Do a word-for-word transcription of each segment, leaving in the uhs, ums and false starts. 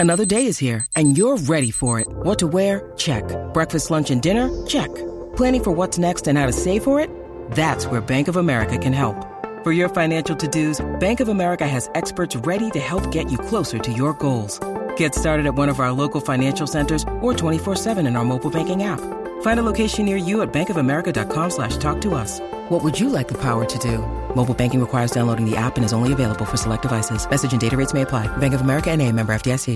Another day is here, and you're ready for it. What to wear? Check. Breakfast, lunch, and dinner? Check. Planning for what's next and how to save for it? That's where Bank of America can help. For your financial to-dos, Bank of America has experts ready to help get you closer to your goals. Get started at one of our local financial centers or twenty-four seven in our mobile banking app. Find a location near you at bankofamerica.com slash talk to us. What would you like the power to do? Mobile banking requires downloading the app and is only available for select devices. Message and data rates may apply. Bank of America N A, member F D I C.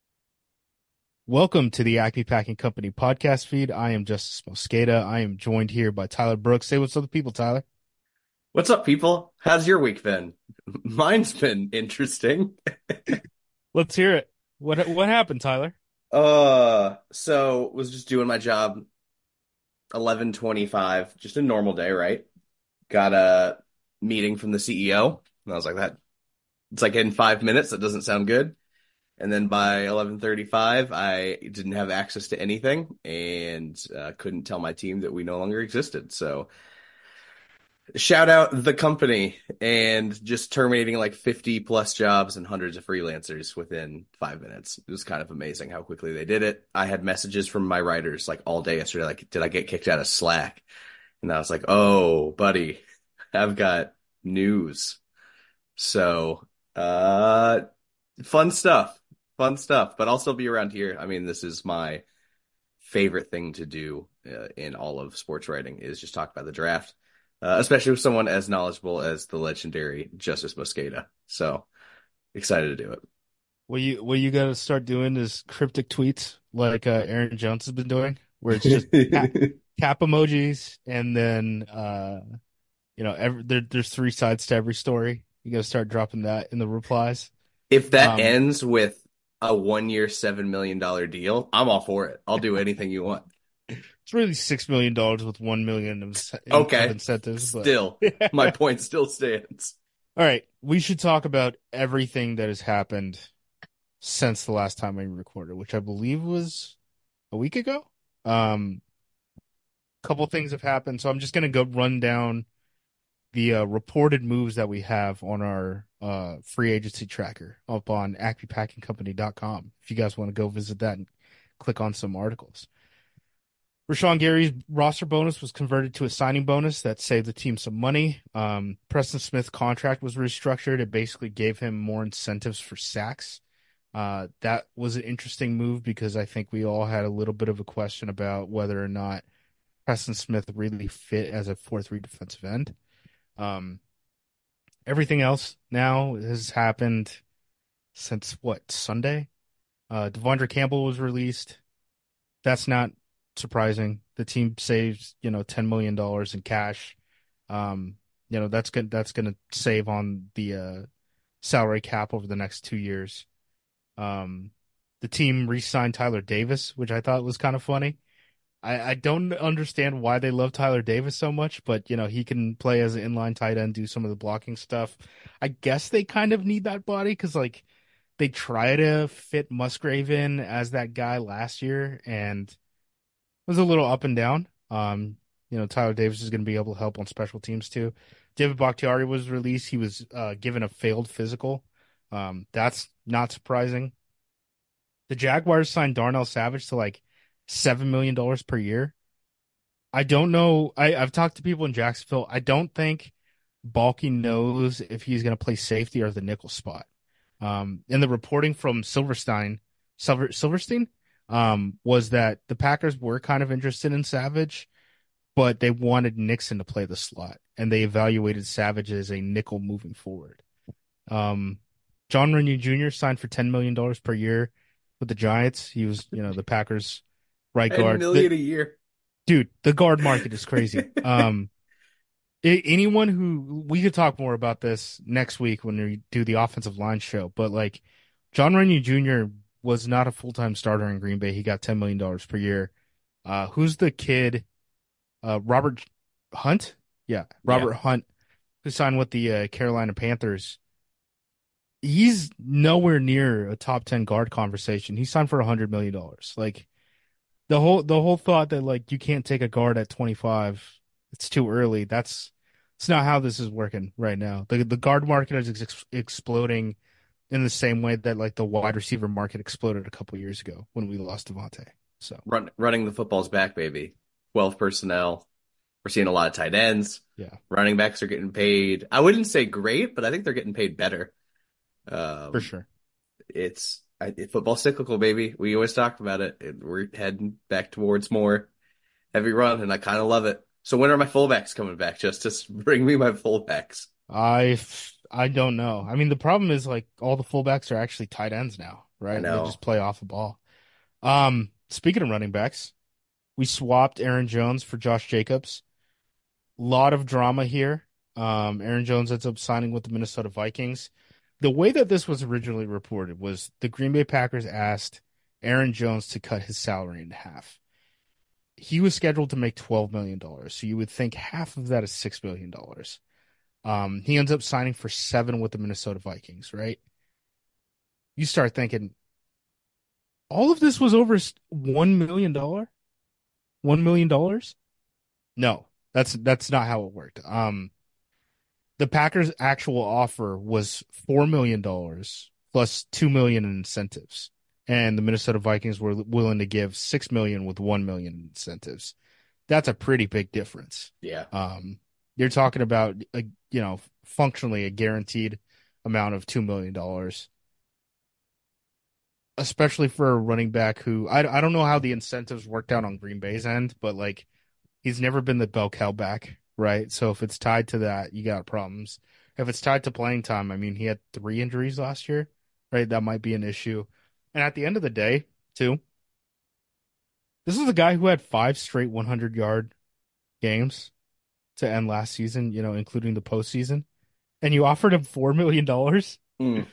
Welcome to the Acme Packing Company podcast feed. I am Justice Mosqueda. I am joined here by Tyler Brooks. Say what's up to the people, Tyler. What's up, people? How's your week been? Mine's been interesting. Let's hear it. What what happened, Tyler? Uh, so was just doing my job. eleven twenty-five, just a normal day, right? Got a meeting from the C E O, and I was like, that it's like in five minutes. That doesn't sound good. And then by eleven thirty-five, I didn't have access to anything and uh, couldn't tell my team that we no longer existed. So shout out the company and just terminating like fifty plus jobs and hundreds of freelancers within five minutes. It was kind of amazing how quickly they did it. I had messages from my writers like all day yesterday, like, did I get kicked out of Slack? And I was like, oh, buddy, I've got news. So, uh, fun stuff, fun stuff, but I'll still be around here. I mean, this is my favorite thing to do uh, in all of sports writing is just talk about the draft. Uh, especially with someone as knowledgeable as the legendary Justice Mosqueda. So excited to do it. What you what you got to start doing is cryptic tweets like uh, Aaron Jones has been doing, where it's just cap, cap emojis and then uh, you know every, there, there's three sides to every story. You got to start dropping that in the replies. If that um, ends with a one-year, seven million dollar deal, I'm all for it. I'll do anything you want. It's really six million dollars with one million of, okay. of incentives. But... Still, my point still stands. All right, we should talk about everything that has happened since the last time we recorded, which I believe was a week ago. Um, a couple things have happened, so I'm just gonna go run down the uh, reported moves that we have on our uh, free agency tracker up on acme packing company dot com. If you guys want to go visit that and click on some articles. Rashawn Gary's roster bonus was converted to a signing bonus that saved the team some money. Um, Preston Smith's contract was restructured. It basically gave him more incentives for sacks. Uh, that was an interesting move because I think we all had a little bit of a question about whether or not Preston Smith really fit as a four three defensive end. Um, everything else now has happened since, what, Sunday? Uh, Devondre Campbell was released. That's not surprising. The team saves, you know, ten million dollars in cash. Um, you know, that's good. That's going to save on the uh, salary cap over the next two years. Um, the team re-signed Tyler Davis, which I thought was kind of funny. I, I don't understand why they love Tyler Davis so much, but, you know, he can play as an inline tight end, do some of the blocking stuff. I guess they kind of need that body because, like, they try to fit Musgrave in as that guy last year, and it was a little up and down. Um, you know, Tyler Davis is going to be able to help on special teams too. David Bakhtiari was released. He was uh, given a failed physical. Um, that's not surprising. The Jaguars signed Darnell Savage to like seven million dollars per year. I don't know. I, I've talked to people in Jacksonville. I don't think Balky knows if he's going to play safety or the nickel spot. Um, in the reporting from Silverstein, Silver, Silverstein, Um, was that the Packers were kind of interested in Savage, but they wanted Nixon to play the slot, and they evaluated Savage as a nickel moving forward. Um, John Runyon Junior signed for ten million dollars per year with the Giants. He was, you know, the Packers' right guard. ten million the, a year. Dude, the guard market is crazy. um, it, anyone who, we could talk more about this next week when we do the offensive line show, but like John Runyon Junior was not a full-time starter in Green Bay. He got ten million dollars per year. Uh, who's the kid? Uh, Robert Hunt? Yeah, Robert yeah. Hunt, who signed with the uh, Carolina Panthers. He's nowhere near a top ten guard conversation. He signed for one hundred million dollars. Like, the whole the whole thought that, like, you can't take a guard at twenty-five, it's too early. That's, that's not how this is working right now. The, the guard market is ex- exploding. in the same way that like the wide receiver market exploded a couple years ago when we lost Devontae. So Run, running the football's back, baby. twelve personnel. We're seeing a lot of tight ends. yeah, Running backs are getting paid. I wouldn't say great, but I think they're getting paid better. for Um, sure. it's I, football cyclical, baby. We always talked about it. it. We're heading back towards more heavy run, and I kind of love it. So when are my fullbacks coming back? Justice, bring me my fullbacks. I I don't know. I mean, the problem is like all the fullbacks are actually tight ends now, I right? They know. just play off the ball. Um, speaking of running backs, we swapped Aaron Jones for Josh Jacobs. Lot of drama here. Um, Aaron Jones ends up signing with the Minnesota Vikings. The way that this was originally reported was the Green Bay Packers asked Aaron Jones to cut his salary in half. He was scheduled to make twelve million dollars, so you would think half of that is six million dollars. Um, he ends up signing for seven with the Minnesota Vikings, right? You start thinking, all of this was over one million dollars? one million dollars? No, that's that's not how it worked. Um, the Packers' actual offer was four million dollars plus two million dollars in incentives. And the Minnesota Vikings were willing to give six million dollars with one million dollars in incentives. That's a pretty big difference. Yeah. Um, you're talking about, a, you know, functionally a guaranteed amount of two million dollars, especially for a running back who I, I don't know how the incentives worked out on Green Bay's end, but like he's never been the bell cow back, right? So if it's tied to that, you got problems. If it's tied to playing time, I mean, he had three injuries last year, right? That might be an issue. And at the end of the day, too, this is a guy who had five straight one hundred yard games to end last season, you know, including the postseason, and you offered him four million dollars. Mm.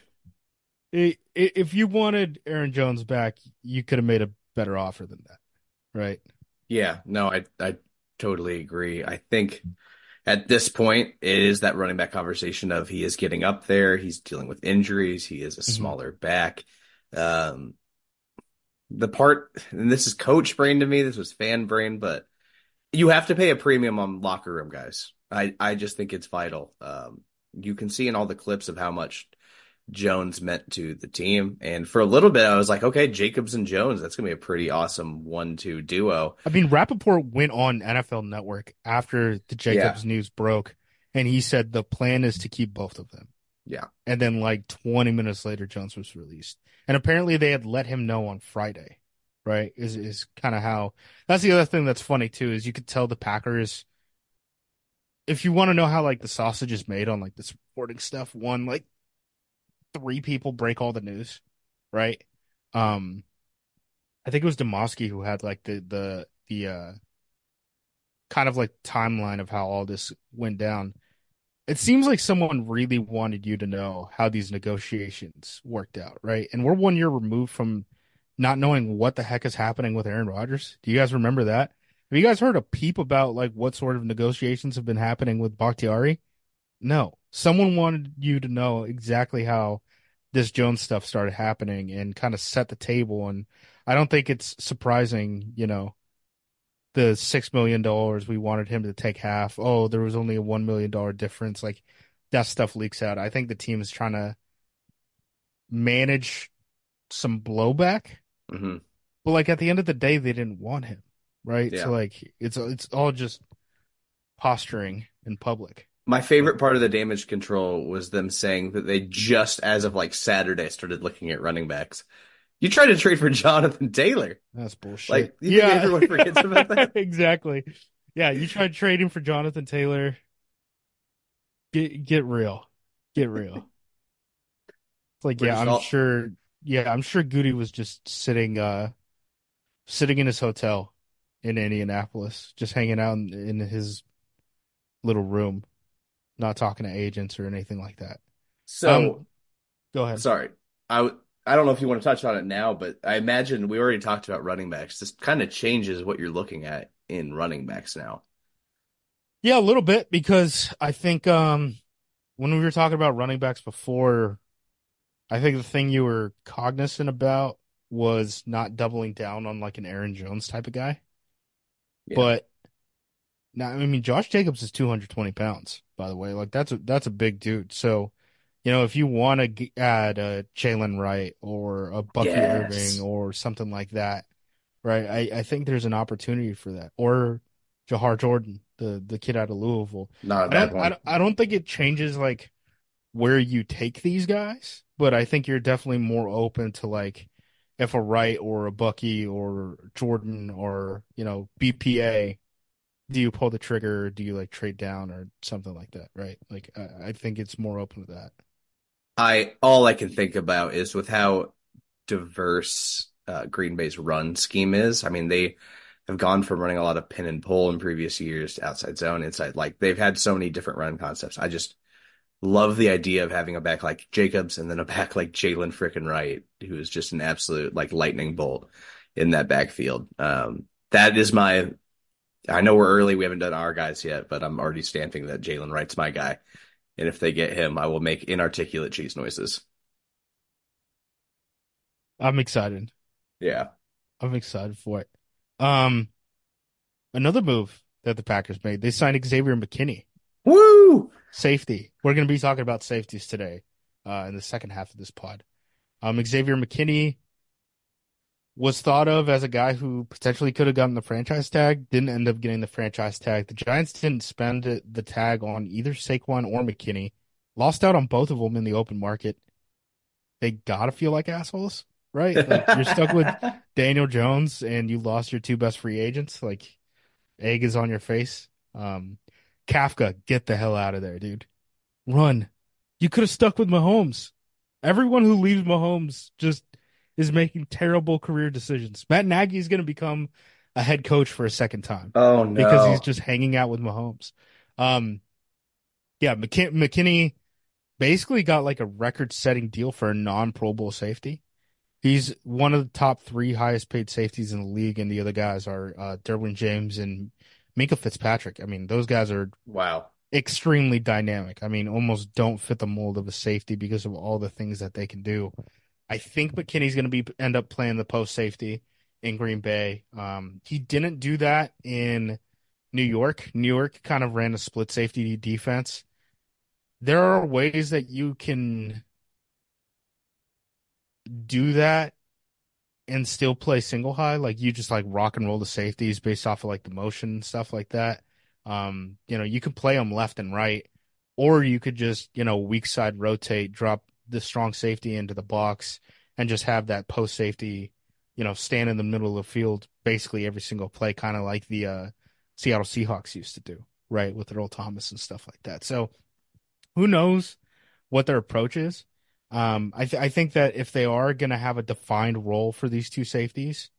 If you wanted Aaron Jones back, you could have made a better offer than that, right? Yeah, no, I I totally agree. I think at this point, it is that running back conversation of he is getting up there, he's dealing with injuries, he is a Mm-hmm. smaller back. Um, the part, and this is coach brain to me, this was fan brain, but you have to pay a premium on locker room guys. I, I just think it's vital. Um, you can see in all the clips of how much Jones meant to the team. And for a little bit, I was like, okay, Jacobs and Jones, that's going to be a pretty awesome one two duo. I mean, Rappaport went on N F L Network after the Jacobs Yeah. news broke, and he said the plan is to keep both of them. Yeah. And then, like, twenty minutes later, Jones was released. And apparently they had let him know on Friday, right? Is is kind of how – that's the other thing that's funny, too, is you could tell the Packers – if you want to know how, like, the sausage is made on, like, this reporting stuff, one, like, three people break all the news, right? Um, I think it was Demoski who had, like, the, the, the uh, kind of, like, timeline of how all this went down. It seems like someone really wanted you to know how these negotiations worked out, right? And we're one year removed from not knowing what the heck is happening with Aaron Rodgers. Do you guys remember that? Have you guys heard a peep about like what sort of negotiations have been happening with Bakhtiari? No. Someone wanted you to know exactly how this Jones stuff started happening and kind of set the table. And I don't think it's surprising, you know, the six million dollars we wanted him to take half. Oh, there was only a one million dollars difference. Like that stuff leaks out. I think the team is trying to manage some blowback, Mm-hmm. but like at the end of the day, they didn't want him, right? Yeah. So like it's it's all just posturing in public. My favorite part of the damage control was them saying that they just, as of like Saturday, started looking at running backs. You tried to trade for Jonathan Taylor. That's bullshit. Like, you think everyone forgets about that? Exactly. Yeah, you tried trading for Jonathan Taylor. Get get real. Get real. It's like, We're yeah, just I'm all- sure yeah, I'm sure Goody was just sitting uh sitting in his hotel in Indianapolis, just hanging out in, in his little room, not talking to agents or anything like that. So, Um, Go ahead. sorry. I, w- I don't know if you want to touch on it now, but I imagine we already talked about running backs. This kind of changes what you're looking at in running backs now. Yeah, a little bit because I think um when we were talking about running backs before, I think the thing you were cognizant about was not doubling down on like an Aaron Jones type of guy. Yeah. But now, I mean, Josh Jacobs is two hundred twenty pounds, by the way. Like that's a that's a big dude. So You know, if you want to add a Jalen Wright or a Bucky Irving Yes. or something like that, right? I, I think there's an opportunity for that. Or Jahar Jordan, the the kid out of Louisville. Not a I bad don't I one. don't, I don't think it changes like where you take these guys, but I think you're definitely more open to like if a Wright or a Bucky or Jordan or, you know, B P A, do you pull the trigger or do you like trade down or something like that, right? Like I, I think it's more open to that. I all I can think about is with how diverse uh, Green Bay's run scheme is. I mean, they have gone from running a lot of pin and pull in previous years to outside zone, inside. Like they've had so many different run concepts. I just love the idea of having a back like Jacobs and then a back like Jalen frickin' Wright, who is just an absolute like lightning bolt in that backfield. Um, that is my. I know we're early. We haven't done our guys yet, but I'm already stamping that Jalen Wright's my guy. And if they get him, I will make inarticulate cheese noises. I'm excited. Yeah. I'm excited for it. Um, another move that the Packers made, they signed Xavier McKinney, Woo! safety. We're going to be talking about safeties today, uh, in the second half of this pod. Um, Xavier McKinney was thought of as a guy who potentially could have gotten the franchise tag, didn't end up getting the franchise tag. The Giants didn't spend the tag on either Saquon or McKinney, lost out on both of them in the open market. They gotta feel like assholes, right? Like you're stuck with Daniel Jones and you lost your two best free agents. Like egg is on your face. Um, Kafka, get the hell out of there, dude. Run. You could have stuck with Mahomes. Everyone who leaves Mahomes just is making terrible career decisions. Matt Nagy is going to become a head coach for a second time Oh because he's no. just hanging out with Mahomes. Um, yeah, McK- McKinney basically got like a record-setting deal for a non-Pro Bowl safety. He's one of the top three highest paid safeties in the league, and the other guys are uh, Derwin James and Minka Fitzpatrick. I mean, those guys are Wow. extremely dynamic. I mean, almost don't fit the mold of a safety because of all the things that they can do. I think McKinney's going to be end up playing the post safety in Green Bay. Um, he didn't do that in New York. New York kind of ran a split safety defense. There are ways that you can do that and still play single high. Like you just like rock and roll the safeties based off of like the motion and stuff like that. Um, you know, you could play them left and right, or you could just, you know, weak side rotate, drop the strong safety into the box and just have that post safety, you know, stand in the middle of the field basically every single play, kind of like the uh, Seattle Seahawks used to do, right? With Earl Thomas and stuff like that. So who knows what their approach is? Um, I th I think that if they are going to have a defined role for these two safeties,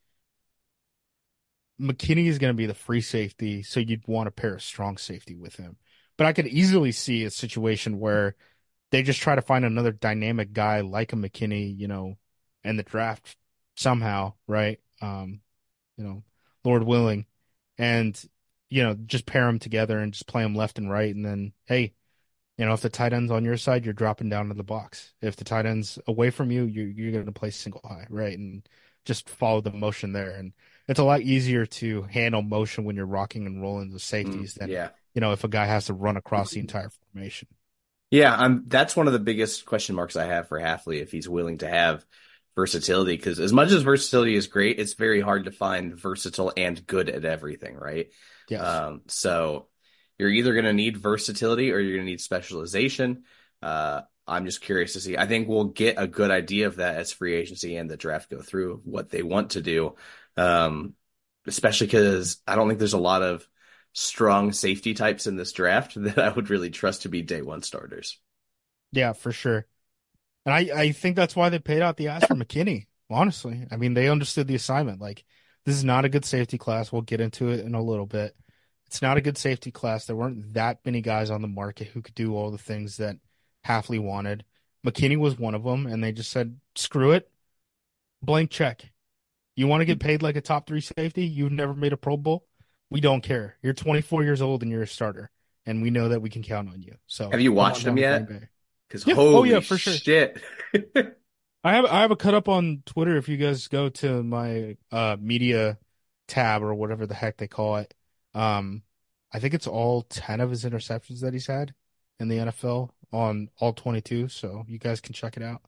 McKinney is going to be the free safety, so you'd want to pair a strong safety with him. But I could easily see a situation where they just try to find another dynamic guy like a McKinney, you know, in the draft somehow, right? Um, you know, Lord willing, and you know, just pair them together and just play them left and right, and then hey, you know, if the tight end's on your side, you're dropping down to the box. If the tight end's away from you, you you're going to play single high, right? And just follow the motion there. And it's a lot easier to handle motion when you're rocking and rolling the Mm, safeties than, yeah. you know, if a guy has to run across the entire formation. Yeah, I'm that's one of the biggest question marks I have for Halfley if he's willing to have versatility because as much as versatility is great, it's very hard to find versatile and good at everything, right? Yes. Um, so you're either going to need versatility or you're going to need specialization. Uh, I'm just curious to see. I think we'll get a good idea of that as free agency and the draft go through what they want to do. Um, especially because I don't think there's a lot of strong safety types in this draft that I would really trust to be day one starters. Yeah, for sure. And I, I think that's why they paid out the ass for McKinney, honestly. I mean, they understood the assignment. Like, this is not a good safety class. We'll get into it in a little bit. It's not a good safety class. There weren't that many guys on the market who could do all the things that Halfley wanted. McKinney was one of them, and they just said, screw it, blank check. You want to get paid like a top three safety? You've never made a Pro Bowl? We don't care. You're twenty-four years old and you're a starter, and we know that we can count on you. Have So you come on watched him down to Green yet? Bay. Because Yeah. Oh, yeah, holy for sure. shit. I have I have a cut up on Twitter if you guys go to my uh media tab or whatever the heck they call it. Um, I think it's all ten of his interceptions that he's had in the N F L on all twenty-two, so you guys can check it out.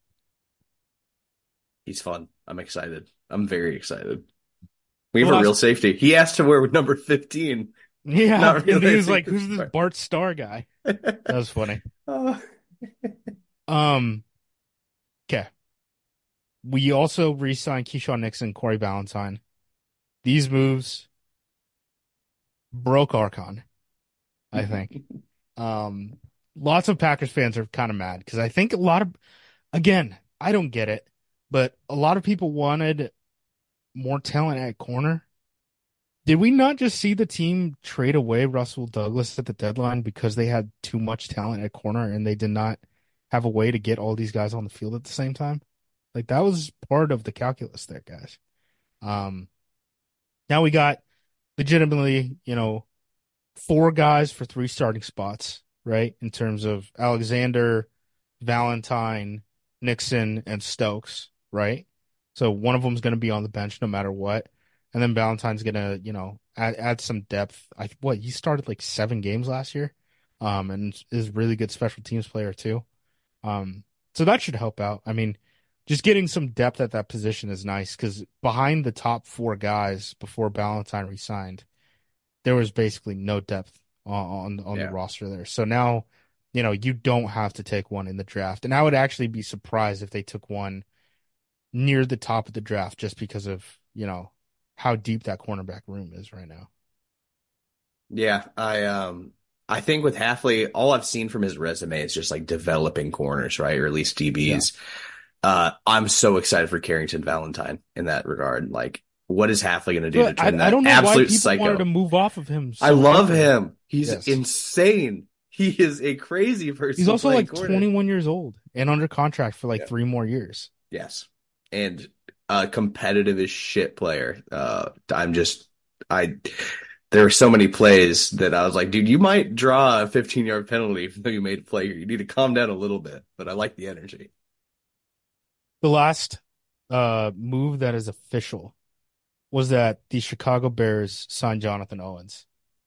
He's fun. I'm excited. I'm very excited. We The have a real last, safety. He asked to wear number fifteen, yeah, not and he was realizing like, "Who's this the Bart Starr guy?" That was funny. uh, Um, okay. We also re-signed Keyshawn Nixon, Corey Ballantyne. These moves broke Archon, I think. Um, lots of Packers fans are kind of mad because I think a lot of, again, I don't get it, but a lot of people wanted more talent at corner. Did we not just see the team trade away Russell Douglas at the deadline because they had too much talent at corner and they did not have a way to get all these guys on the field at the same time? Like that was part of the calculus there, guys. Um, now we got legitimately, you know, four guys for three starting spots, right? In terms of Alexander, Valentine, Nixon, and Stokes, right? So one of them's going to be on the bench no matter what. And then Valentine's going to, you know, add, add some depth. I what he started like seven games last year, um, and is a really good special teams player too. Um, so that should help out. I mean, just getting some depth at that position is nice because behind the top four guys before Valentine resigned, there was basically no depth on on, on the yeah. roster there. So now, you know, you don't have to take one in the draft. And I would actually be surprised if they took one near the top of the draft just because of, you know, how deep that cornerback room is right now. Yeah, I um I think with Hafley, all I've seen from his resume is just like developing corners, right? Or at least D Bs. Yeah. Uh, I'm so excited for Carrington Valentine in that regard. Like, what is Hafley going to do But to turn I, that I don't know absolute why people psycho? wanted to move off of him. So I love quickly. him. He's Yes. insane. He is a crazy person. He's also like corner. twenty-one years old and under contract for like yeah. three more years. Yes. And a competitive as shit player. Uh, I'm just, I, there are so many plays that I was like, dude, you might draw a fifteen yard penalty even though you made a play here. You need to calm down a little bit, but I like the energy. The last uh, move that is official was that the Chicago Bears signed Jonathan Owens.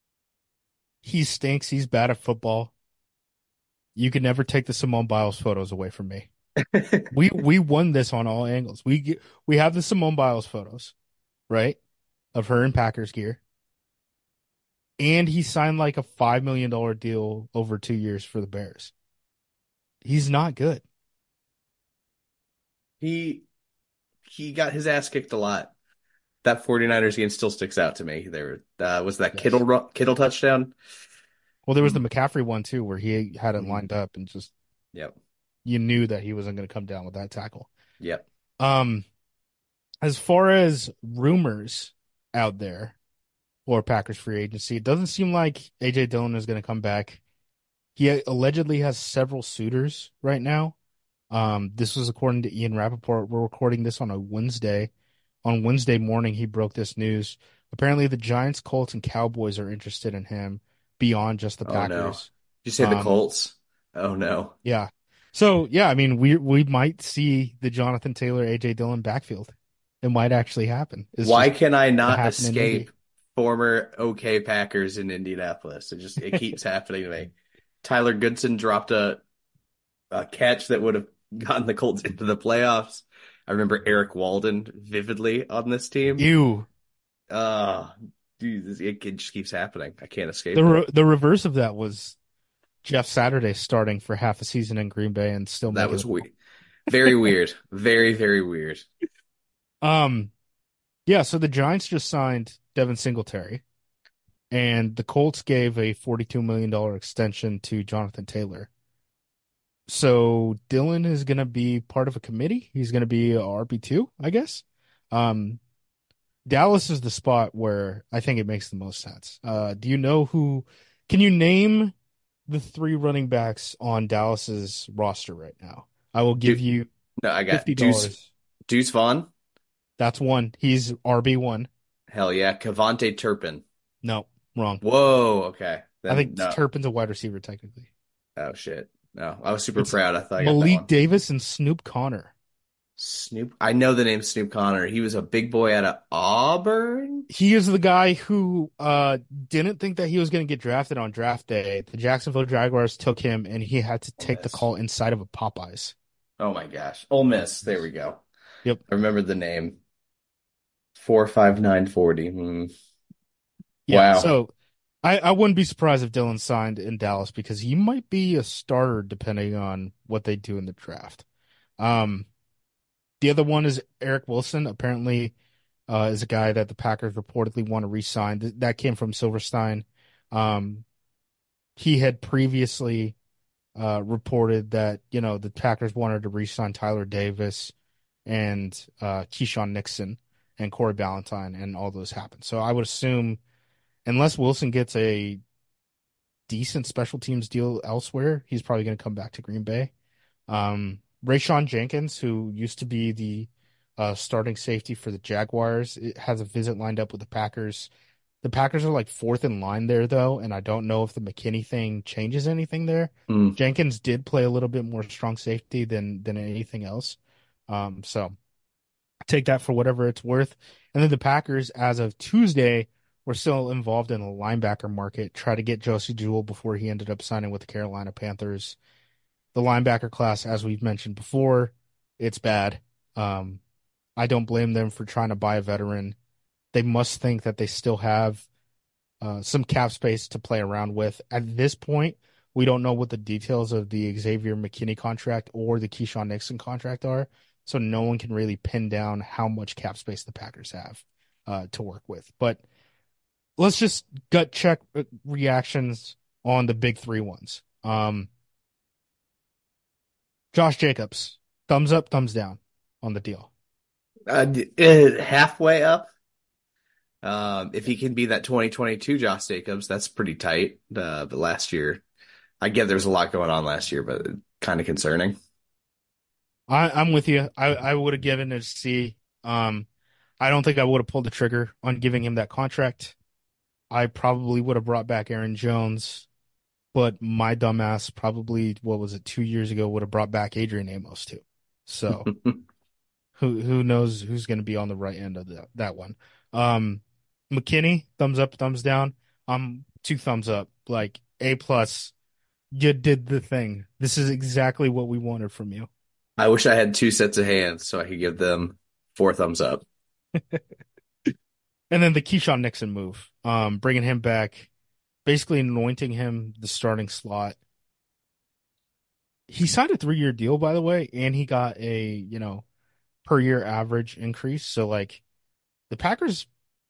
He stinks. He's bad at football. You can never take the Simone Biles photos away from me. we we won this on all angles. We we have the Simone Biles photos, right, of her in Packers gear, and he signed like a five million dollar deal over two years for the Bears. He's not good. He he got his ass kicked a lot. That 49ers game still sticks out to me. There uh, was that yes. Kittle Kittle touchdown. Well, there was the McCaffrey one too, where he had it mm-hmm. lined up and just yep. You knew that he wasn't going to come down with that tackle. Yep. Um, as far as rumors out there for Packers free agency, it doesn't seem like A J Dillon is going to come back. He allegedly has several suitors right now. Um, this was according to Ian Rappaport. We're recording this on a Wednesday. On Wednesday morning, he broke this news. Apparently, the Giants, Colts, and Cowboys are interested in him beyond just the Packers. Oh, no. Did you say the um, Colts? Oh, no. Yeah. So, yeah, I mean, we we might see the Jonathan Taylor, A J Dillon backfield. It might actually happen. It's Why can I not escape former OK Packers in Indianapolis? It just it keeps happening to me. Tyler Goodson dropped a a catch that would have gotten the Colts into the playoffs. I remember Eric Walden vividly on this team. Ew. Uh, dude, it, it just keeps happening. I can't escape the re- it. The reverse of that was Jeff Saturday starting for half a season in Green Bay and still that was weird. Very weird. Very, very weird. Um, yeah, so the Giants just signed Devin Singletary, and the Colts gave a forty-two million dollars extension to Jonathan Taylor. So Dillon is going to be part of a committee. He's going to be a R B two, I guess. Um, Dallas is the spot where I think it makes the most sense. Uh, do you know who? Can you name the three running backs on Dallas's roster right now? I will give Dude, you no, I got fifty dollars. Deuce, Deuce Vaughn. That's one. He's R B one. Hell yeah. Kevontae Turpin. No, wrong. Whoa, okay. Then, I think no. Turpin's a wide receiver technically. Oh, shit. No, I was super It's proud. I thought I Malik got that one. Davis and Snoop Connor. Snoop. I know the name Snoop Connor. He was a big boy out of Auburn. He is the guy who uh didn't think that he was going to get drafted on draft day. The Jacksonville Jaguars took him, and he had to Ole take the Miss. call inside of a Popeyes. Oh my gosh. Ole Miss. There we go. Yep. I remember the name. Four five nine forty. Hmm. Yeah. Wow. So I, I wouldn't be surprised if Dylan signed in Dallas because he might be a starter depending on what they do in the draft. Um, the other one is Eric Wilson. Apparently, uh, is a guy that the Packers reportedly want to re-sign. Th- That came from Silverstein. Um, he had previously uh, reported that, you know, the Packers wanted to re-sign Tyler Davis and uh, Keyshawn Nixon and Corey Ballantyne, and all those happened. So I would assume, unless Wilson gets a decent special teams deal elsewhere, he's probably going to come back to Green Bay. Um, Rayshawn Jenkins, who used to be the uh, starting safety for the Jaguars, it has a visit lined up with the Packers. The Packers are like fourth in line there, though, and I don't know if the McKinney thing changes anything there. Hmm. Jenkins did play a little bit more strong safety than than anything else. Um, so take that for whatever it's worth. And then the Packers, as of Tuesday, were still involved in the linebacker market, try to get Josie Jewell before he ended up signing with the Carolina Panthers. The linebacker class, as we've mentioned before, it's bad. Um, I don't blame them for trying to buy a veteran. They must think that they still have uh, some cap space to play around with. At this point, we don't know what the details of the Xavier McKinney contract or the Keyshawn Nixon contract are, so no one can really pin down how much cap space the Packers have uh, to work with. But let's just gut check reactions on the big three ones. Um, Josh Jacobs, thumbs up, thumbs down on the deal. Uh, d- uh, halfway up. Um, if he can be that twenty twenty-two Josh Jacobs, that's pretty tight. Uh, the last year, I get there's a lot going on last year, but kind of concerning. I, I'm with you. I, I would have given it a C. Um, I don't think I would have pulled the trigger on giving him that contract. I probably would have brought back Aaron Jones, but my dumbass probably, what was it, two years ago, would have brought back Adrian Amos too. So who who knows who's going to be on the right end of that that one. Um, McKinney, thumbs up, thumbs down. Um, two thumbs up, like A plus. You did the thing. This is exactly what we wanted from you. I wish I had two sets of hands so I could give them four thumbs up. And then the Keyshawn Nixon move, um, bringing him back, basically anointing him the starting slot. He signed a three-year deal, by the way, and he got a, you know, per year average increase. So like the Packers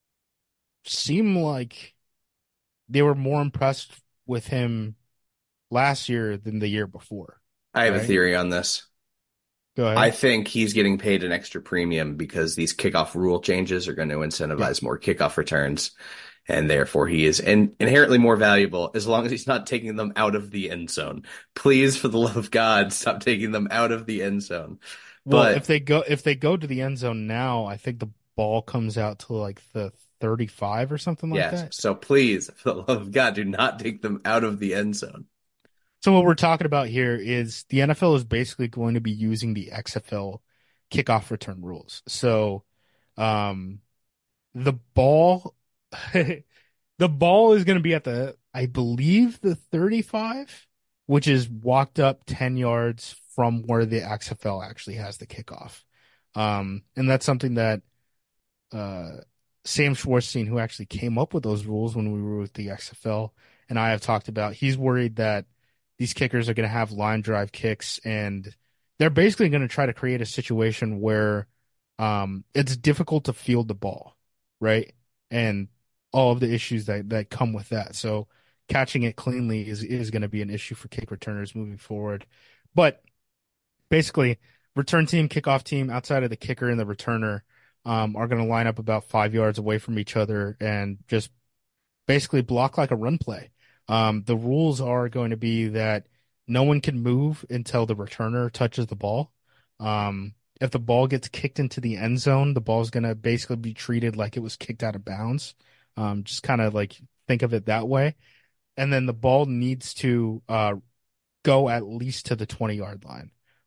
seem like they were more impressed with him last year than the year before, I have a right? theory on this. Go I ahead. think he's getting paid an extra premium because these kickoff rule changes are going to Yeah. incentivize more kickoff returns, and therefore he is in inherently more valuable as long as he's not taking them out of the end zone. Please, for the love of God, stop taking them out of the end zone. Well, if But they go if they go to the end zone now, I think the ball comes out to like the thirty-five or something like yes, that. so please, for the love of God, do not take them out of the end zone. So what we're talking about here is the N F L is basically going to be using the X F L kickoff return rules. So, um, the ball, the ball is going to be at the, I believe, the thirty-five, which is walked up ten yards from where the X F L actually has the kickoff. Um, and that's something that uh, Sam Schwartzstein, who actually came up with those rules when we were with the X F L, and I have talked about. He's worried that these kickers are going to have line drive kicks, and they're basically going to try to create a situation where um, it's difficult to field the ball, right? And all of the issues that, that come with that. So catching it cleanly is is going to be an issue for kick returners moving forward. But basically, return team, kickoff team, outside of the kicker and the returner, um, are going to line up about five yards away from each other and just basically block like a run play. Um, the rules are going to be that no one can move until the returner touches the ball. Um, if the ball gets kicked into the end zone, the ball's going to basically be treated like it was kicked out of bounds. Um, just kind of like think of it that way. And then the ball needs to uh, go at least to the twenty yard line.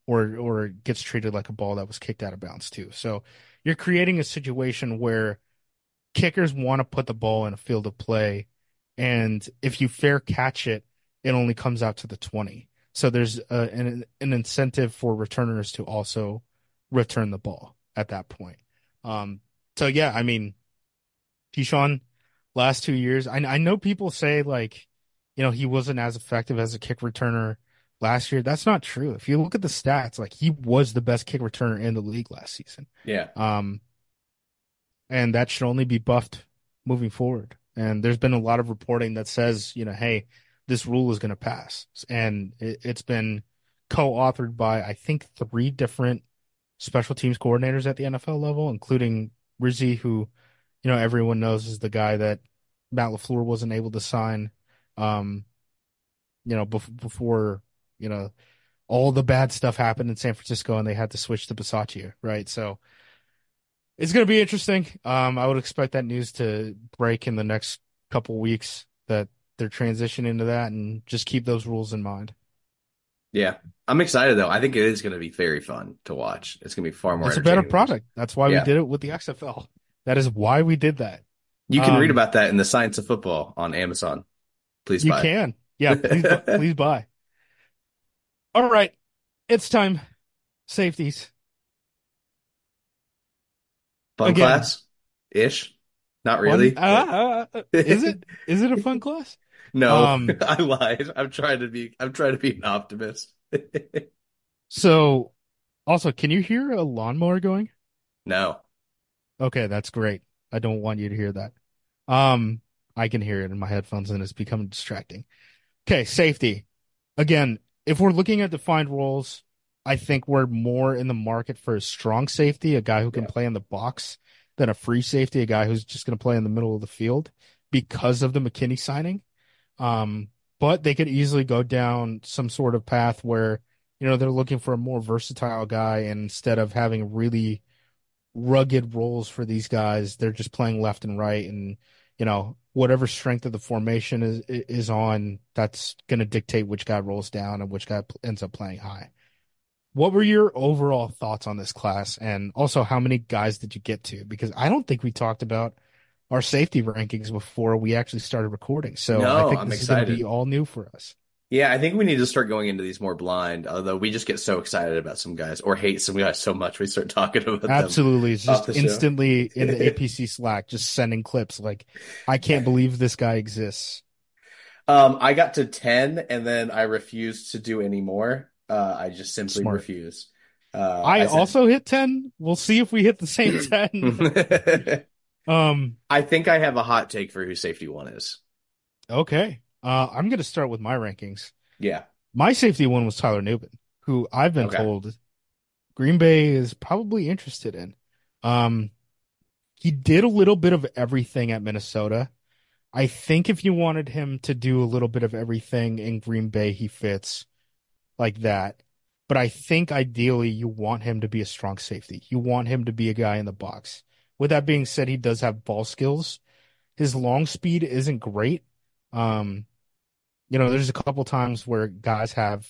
or or it gets treated like a ball that was kicked out of bounds too. So you're creating a situation where kickers want to put the ball in a field of play, and if you fair catch it, it only comes out to the twenty. So there's a, an an incentive for returners to also return the ball at that point. Um, so yeah, I mean, Keyshawn, last two years, I I know people say like, you know, he wasn't as effective as a kick returner last year. That's not true. If you look at the stats, like he was the best kick returner in the league last season. Yeah. Um, and that should only be buffed moving forward. And there's been a lot of reporting that says, you know, hey, this rule is going to pass. And it, it's been co-authored by, I think, three different special teams coordinators at the N F L level, including Rizzi, who, you know, everyone knows is the guy that Matt LaFleur wasn't able to sign, um, you know, bef- before, you know, all the bad stuff happened in San Francisco and they had to switch to Bisaccia, right? So it's going to be interesting. Um, I would expect that news to break in the next couple weeks that they're transitioning into that, and just keep those rules in mind. Yeah. I'm excited though. I think it is going to be very fun to watch. It's going to be far more It's a better entertaining. product. That's why Yeah. we did it with the X F L. That is why we did that. You can Um, read about that in The Science of Football on Amazon. Please You buy. can. Yeah, please, bu- please buy. All right. It's time. Safeties. Fun Again. class ish. Not really. Fun- uh, uh, uh, is it? Is it a fun class? No, Um, I lied. I'm trying to be I'm trying to be an optimist. So, also, can you hear a lawnmower going? No. Okay, that's great. I don't want you to hear that. Um, I can hear it in my headphones and it's becoming distracting. Okay, safety. Again, if we're looking at defined roles, I think we're more in the market for a strong safety, a guy who can Yeah. play in the box, than a free safety, a guy who's just going to play in the middle of the field because of the McKinney signing. Um, but they could easily go down some sort of path where, you know, they're looking for a more versatile guy, and instead of having really rugged roles for these guys, they're just playing left and right, and you know, whatever strength of the formation is is on, that's going to dictate which guy rolls down and which guy ends up playing high. What were your overall thoughts on this class, and also how many guys did you get to? Because I don't think we talked about our safety rankings before we actually started recording, so I No, think I'm this is going to excited. be all new for us. Yeah, I think we need to start going into these more blind, although we just get so excited about some guys or hate some guys so much we start talking about them Absolutely. It's off just the show. instantly in the A P C Slack, just sending clips like, I can't believe this guy exists. Um, I got to ten and then I refused to do any more. Uh, I just simply Smart. refuse. Uh, I I said, also hit ten. We'll see if we hit the same ten. Um, I think I have a hot take for who safety one is. okay. Uh, I'm going to start with my rankings. Yeah. My safety one was Tyler Nubin, who I've been Okay. told Green Bay is probably interested in. Um, he did a little bit of everything at Minnesota. I think if you wanted him to do a little bit of everything in Green Bay, he fits like that. But I think ideally you want him to be a strong safety. You want him to be a guy in the box. With that being said, he does have ball skills. His long speed isn't great. Um, you know, there's a couple times where guys have,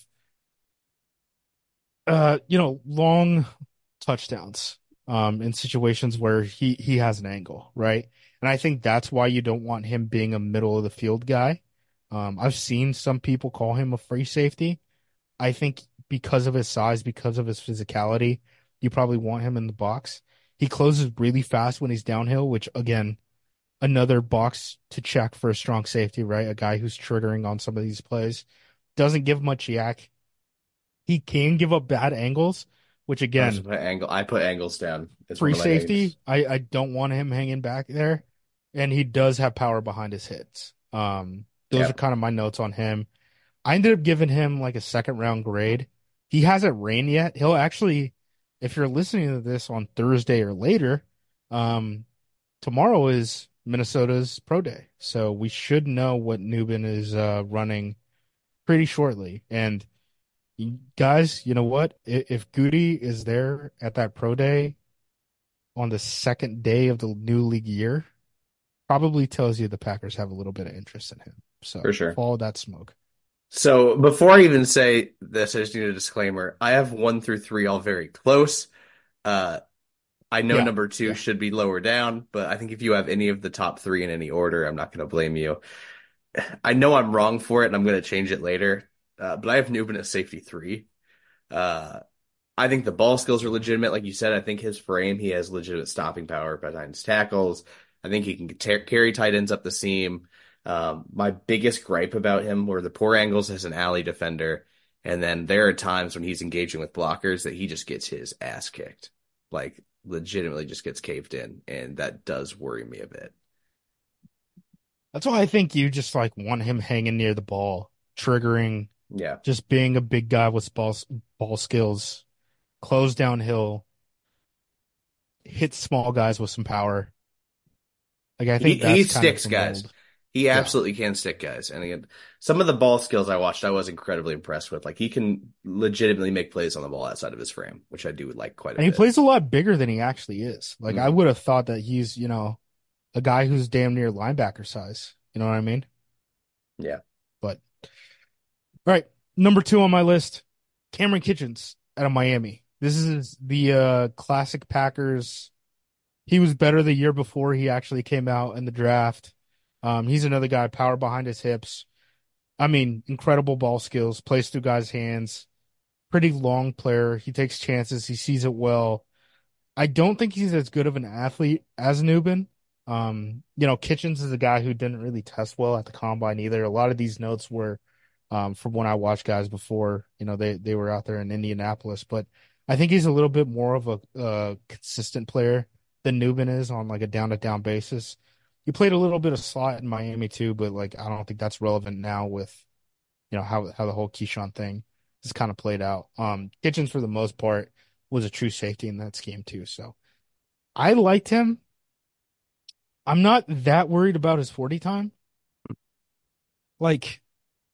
uh, you know, long touchdowns, um, in situations where he, he has an angle, right? And I think that's why you don't want him being a middle of the field guy. Um, I've seen some people call him a free safety. I think because of his size, because of his physicality, you probably want him in the box. He closes really fast when he's downhill, which again, another box to check for a strong safety, right? A guy who's triggering on some of these plays. Doesn't give much yak. He can give up bad angles, which I again, just put angle. I put angles down. It's free one of my safety, names. I, I don't want him hanging back there. And he does have power behind his hits. Um, those Yeah. are kind of my notes on him. I ended up giving him like a second round grade. He hasn't ran yet. He'll actually, if you're listening to this on Thursday or later, um, tomorrow is Minnesota's pro day. So we should know what Nubin is uh, running pretty shortly. And you guys, you know what? I- If Goody is there at that pro day on the second day of the new league year, probably tells you the Packers have a little bit of interest in him. So For sure. follow that smoke. So before I even say this, I just need a disclaimer. I have one through three all very close. Uh, I know Yeah, number two yeah. should be lower down, but I think if you have any of the top three in any order, I'm not going to blame you. I know I'm wrong for it, and I'm going to change it later. Uh, but I have Newman at safety three. Uh, I think the ball skills are legitimate. Like you said, I think his frame, he has legitimate stopping power behind his tackles. I think he can ta carry tight ends up the seam. Um, my biggest gripe about him were the poor angles as an alley defender. And then there are times when he's engaging with blockers that he just gets his ass kicked. Like legitimately just gets caved in. And that does worry me a bit. That's why I think you just like want him hanging near the ball, triggering, Yeah. just being a big guy with ball ball skills, close downhill, hit small guys with some power. Like I He think he that's kind of sticks the guys. mold. He Yeah. absolutely can stick guys. And again, some of the ball skills I watched, I was incredibly impressed with. Like he can legitimately make plays on the ball outside of his frame, which I do like quite a And he bit. plays a lot bigger than he actually is. Like I Mhm. would have thought that he's, you know, a guy who's damn near linebacker size. You know what I mean? Yeah. But all right, number two on my list, Cameron Kitchens out of Miami. This is the uh, classic Packers. He was better the year before he actually came out in the draft. Um, he's another guy, power behind his hips. I mean, incredible ball skills, plays through guys' hands. Pretty long player. He takes chances. He sees it well. I don't think he's as good of an athlete as Newbin. Um, you know, Kitchens is a guy who didn't really test well at the combine either. A lot of these notes were um, from when I watched guys before. You know, they they were out there in Indianapolis, but I think he's a little bit more of a, uh consistent player than Newbin is on like a down to down basis. He played a little bit of slot in Miami too, but like I don't think that's relevant now with you know how how the whole Keyshawn thing has kind of played out. Um, Kitchens for the most part was a true safety in that scheme too. So I liked him. I'm not that worried about his forty time. Like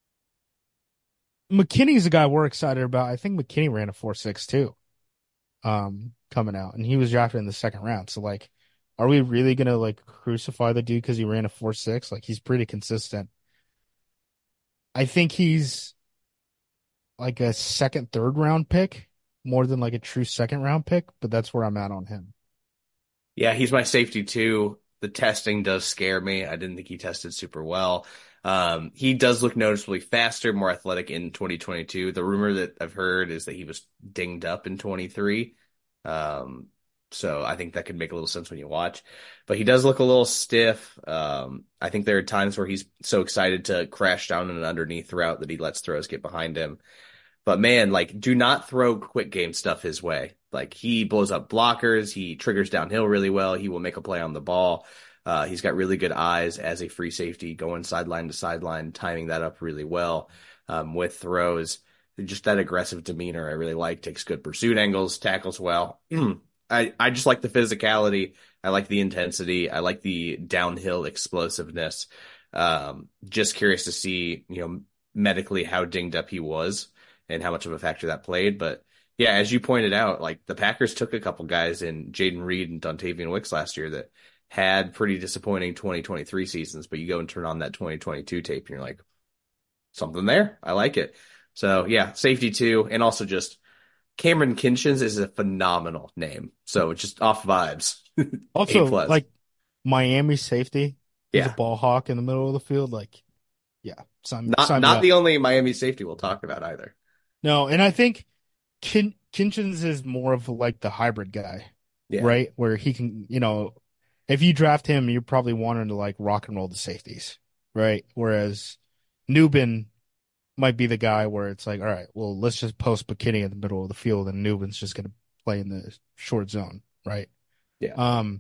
McKinney's a guy we're excited about. I think McKinney ran a four six too, um, coming out, and he was drafted in the second round. So like, are we really gonna like crucify the dude because he ran a four six? Like he's pretty consistent. I think he's like a second, third round pick more than like a true second round pick, but that's where I'm at on him. Yeah, he's my safety too. The testing does scare me. I didn't think he tested super well. Um, he does look noticeably faster, more athletic in twenty twenty-two. The rumor that I've heard is that he was dinged up in twenty-three. Um, so I think that could make a little sense when you watch. But he does look a little stiff. Um, I think there are times where he's so excited to crash down in an underneath route that he lets throws get behind him. But man, like, do not throw quick game stuff his way. Like, he blows up blockers. He triggers downhill really well. He will make a play on the ball. Uh, he's got really good eyes as a free safety, going sideline to sideline, timing that up really well um, with throws. Just that aggressive demeanor I really like. Takes good pursuit angles, tackles well. I, I just like the physicality. I like the intensity. I like the downhill explosiveness. Um, just curious to see, you know, medically how dinged up he was and how much of a factor that played. But yeah, as you pointed out, like the Packers took a couple guys in Jaden Reed and Dontavian Wicks last year that had pretty disappointing twenty twenty-three seasons, but you go and turn on that twenty twenty-two tape and you're like, something there. I like it. So yeah, safety too. And also just Cameron Kinchens is a phenomenal name. So just off vibes. A Also, plus. like Miami safety, who's a Yeah. ball hawk in the middle of the field. Like, yeah, sign Not sign me not up. the only Miami safety we'll talk about either. No, and I think Kin Kinchens is more of like the hybrid guy, Yeah. right? Where he can, you know, if you draft him, you're probably wanting to like rock and roll the safeties, right? Whereas Newbin might be the guy where it's like, all right, well, let's just post McKinney in the middle of the field, and Newbin's just going to play in the short zone, right? Yeah. Um,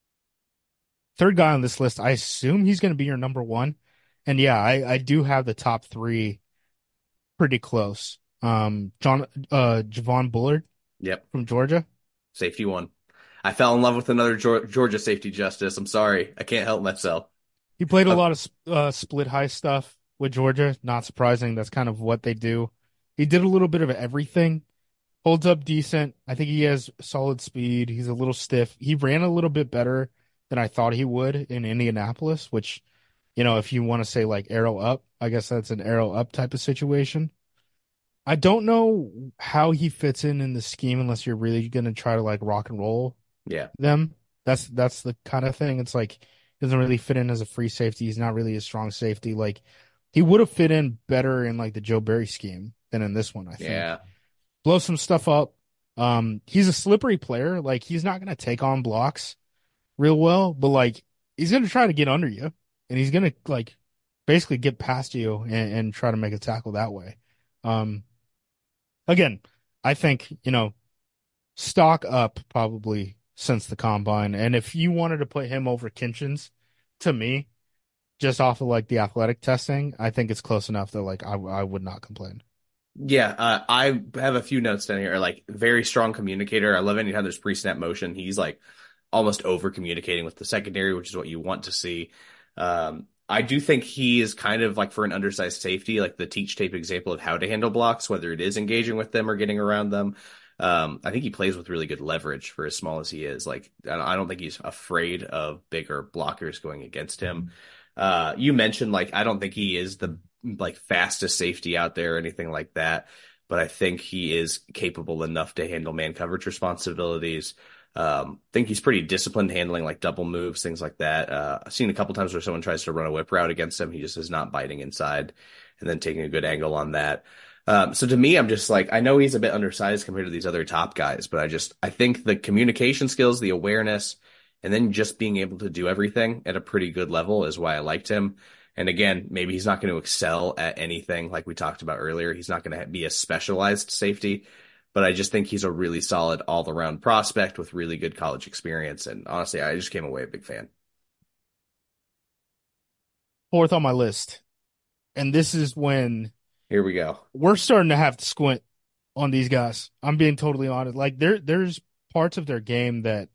third guy on this list, I assume he's going to be your number one, and yeah, I I do have the top three pretty close. Um, John, uh, Javon Bullard Yep. from Georgia. Safety one. I fell in love with another Georgia safety justice. I'm sorry. I can't help myself. He played a Uh, lot of uh, split high stuff with Georgia. Not surprising. That's kind of what they do. He did a little bit of everything. Holds up decent. I think he has solid speed. He's a little stiff. He ran a little bit better than I thought he would in Indianapolis, which, you know, if you want to say like arrow up, I guess that's an arrow up type of situation. I don't know how he fits in in the scheme unless you're really going to try to like rock and roll Yeah. them. That's that's the kind of thing. It's like he doesn't really fit in as a free safety. He's not really a strong safety. Like he would have fit in better in like the Joe Barry scheme than in this one, I think. Yeah. Blow some stuff up. Um, he's a slippery player. Like he's not going to take on blocks real well, but like he's going to try to get under you, and he's going to like basically get past you and, and try to make a tackle that way. Um, again, I think you know stock up probably since the combine, and if you wanted to put him over Kinchins, to me, just off of like the athletic testing, I think it's close enough that like I I would not complain. Yeah, uh, I have a few notes down here. Like very strong communicator. I love anytime there's pre-snap motion. He's like almost over communicating with the secondary, which is what you want to see. Um, I do think he is kind of like for an undersized safety, like the teach tape example of how to handle blocks, whether it is engaging with them or getting around them. Um, I think he plays with really good leverage for as small as he is. Like I don't think he's afraid of bigger blockers going against him. Uh, you mentioned like I don't think he is the like fastest safety out there or anything like that, but I think he is capable enough to handle man coverage responsibilities. Um, think he's pretty disciplined handling like double moves, things like that. Uh, I've seen a couple times where someone tries to run a whip route against him. He just is not biting inside and then taking a good angle on that. Um, so to me, I'm just like, I know he's a bit undersized compared to these other top guys, but I just, I think the communication skills, the awareness, and then just being able to do everything at a pretty good level is why I liked him. And again, maybe he's not going to excel at anything like we talked about earlier. He's not going to be a specialized safety, but I just think he's a really solid all-around prospect with really good college experience. And honestly, I just came away a big fan. Fourth on my list, and this is when Here we go. we're starting to have to squint on these guys. I'm being totally honest. Like there, there's parts of their game that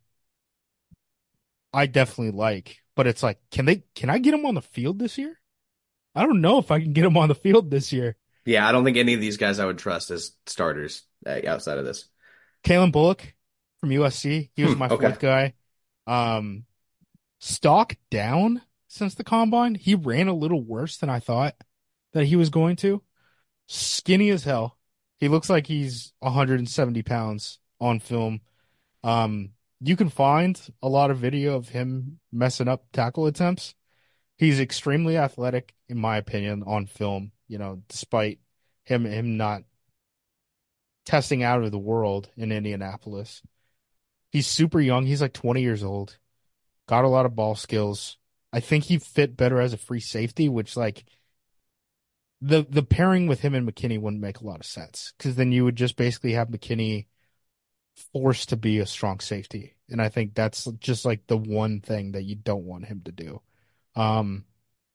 I definitely like, but it's like, can they? Can I get them on the field this year? I don't know if I can get them on the field this year. Yeah, I don't think any of these guys I would trust as starters uh, outside of this. Kalen Bullock from U S C, he was Hmm, my okay. fourth guy. Um, stock down since the combine. He ran a little worse than I thought that he was going to. Skinny as hell. He looks like he's one hundred seventy pounds on film. Um, you can find a lot of video of him messing up tackle attempts. He's extremely athletic, in my opinion, on film, you know, despite him him not testing out of the world in Indianapolis. He's super young. He's like twenty years old. Got a lot of ball skills. I think he fit better as a free safety, which like the the pairing with him and McKinney wouldn't make a lot of sense because then you would just basically have McKinney forced to be a strong safety. And I think that's just like the one thing that you don't want him to do. Um,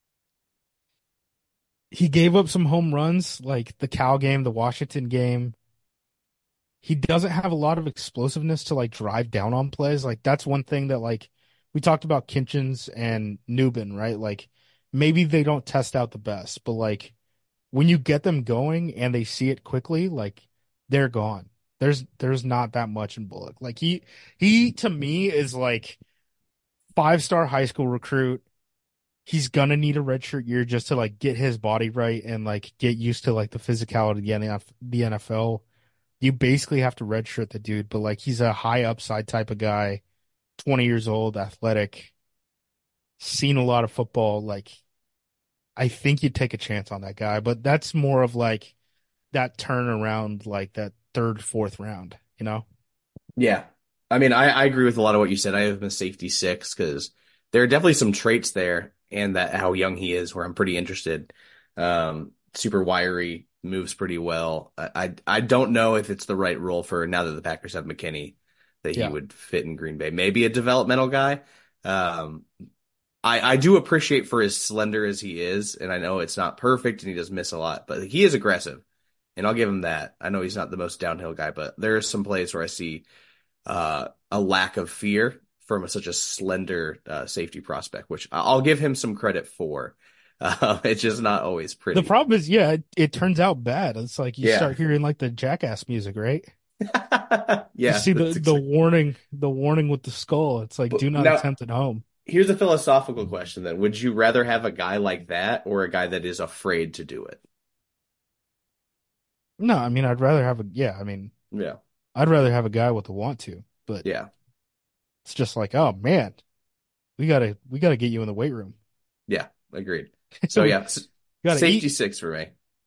he gave up some home runs, like the Cal game, the Washington game. He doesn't have a lot of explosiveness to like drive down on plays. Like that's one thing that like we talked about Kinchins and Newbin, right? Like maybe they don't test out the best, but like when you get them going and they see it quickly, like they're gone. There's there's not that much in Bullock. Like he he to me is like five-star high school recruit. He's gonna need a redshirt year just to like get his body right and like get used to like the physicality of the N F L. You basically have to redshirt the dude, but like he's a high upside type of guy, twenty years old, athletic, seen a lot of football. Like I think you'd take a chance on that guy, but that's more of like that turnaround, like that third, fourth round, you know? Yeah. I mean, I, I agree with a lot of what you said. I have him as safety six because there are definitely some traits there and that how young he is where I'm pretty interested. Um, super wiry, moves pretty well. I, I I don't know if it's the right role for now that the Packers have McKinney that he Yeah. would fit in Green Bay. Maybe a developmental guy. Um, I I do appreciate for as slender as he is, and I know it's not perfect and he does miss a lot, but he is aggressive, and I'll give him that. I know he's not the most downhill guy, but there are some plays where I see uh, a lack of fear from a, such a slender uh, safety prospect, which I'll give him some credit for. Uh, it's just not always pretty. The problem is, yeah, it, it turns out bad. It's like you Yeah. start hearing like the Jackass music, right? Yeah, You see the, that's the exactly- warning, the warning with the skull. It's like, But do not now- attempt at home. Here's a philosophical question then. Would you rather have a guy like that or a guy that is afraid to do it? No, I mean I'd rather have a yeah, I mean Yeah. I'd rather have a guy with the want to, but Yeah. it's just like, oh man, we gotta we gotta get you in the weight room. Yeah. Agreed. So We yeah, s- gotta safety eat. six for me.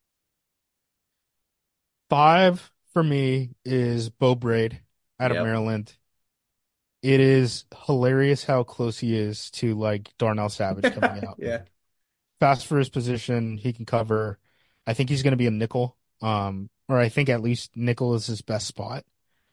Five for me is Bo Braid out of Yep. Maryland. It is hilarious how close he is to like Darnell Savage coming out. Yeah. Fast for his position, he can cover. I think he's going to be a nickel, um, or I think at least nickel is his best spot.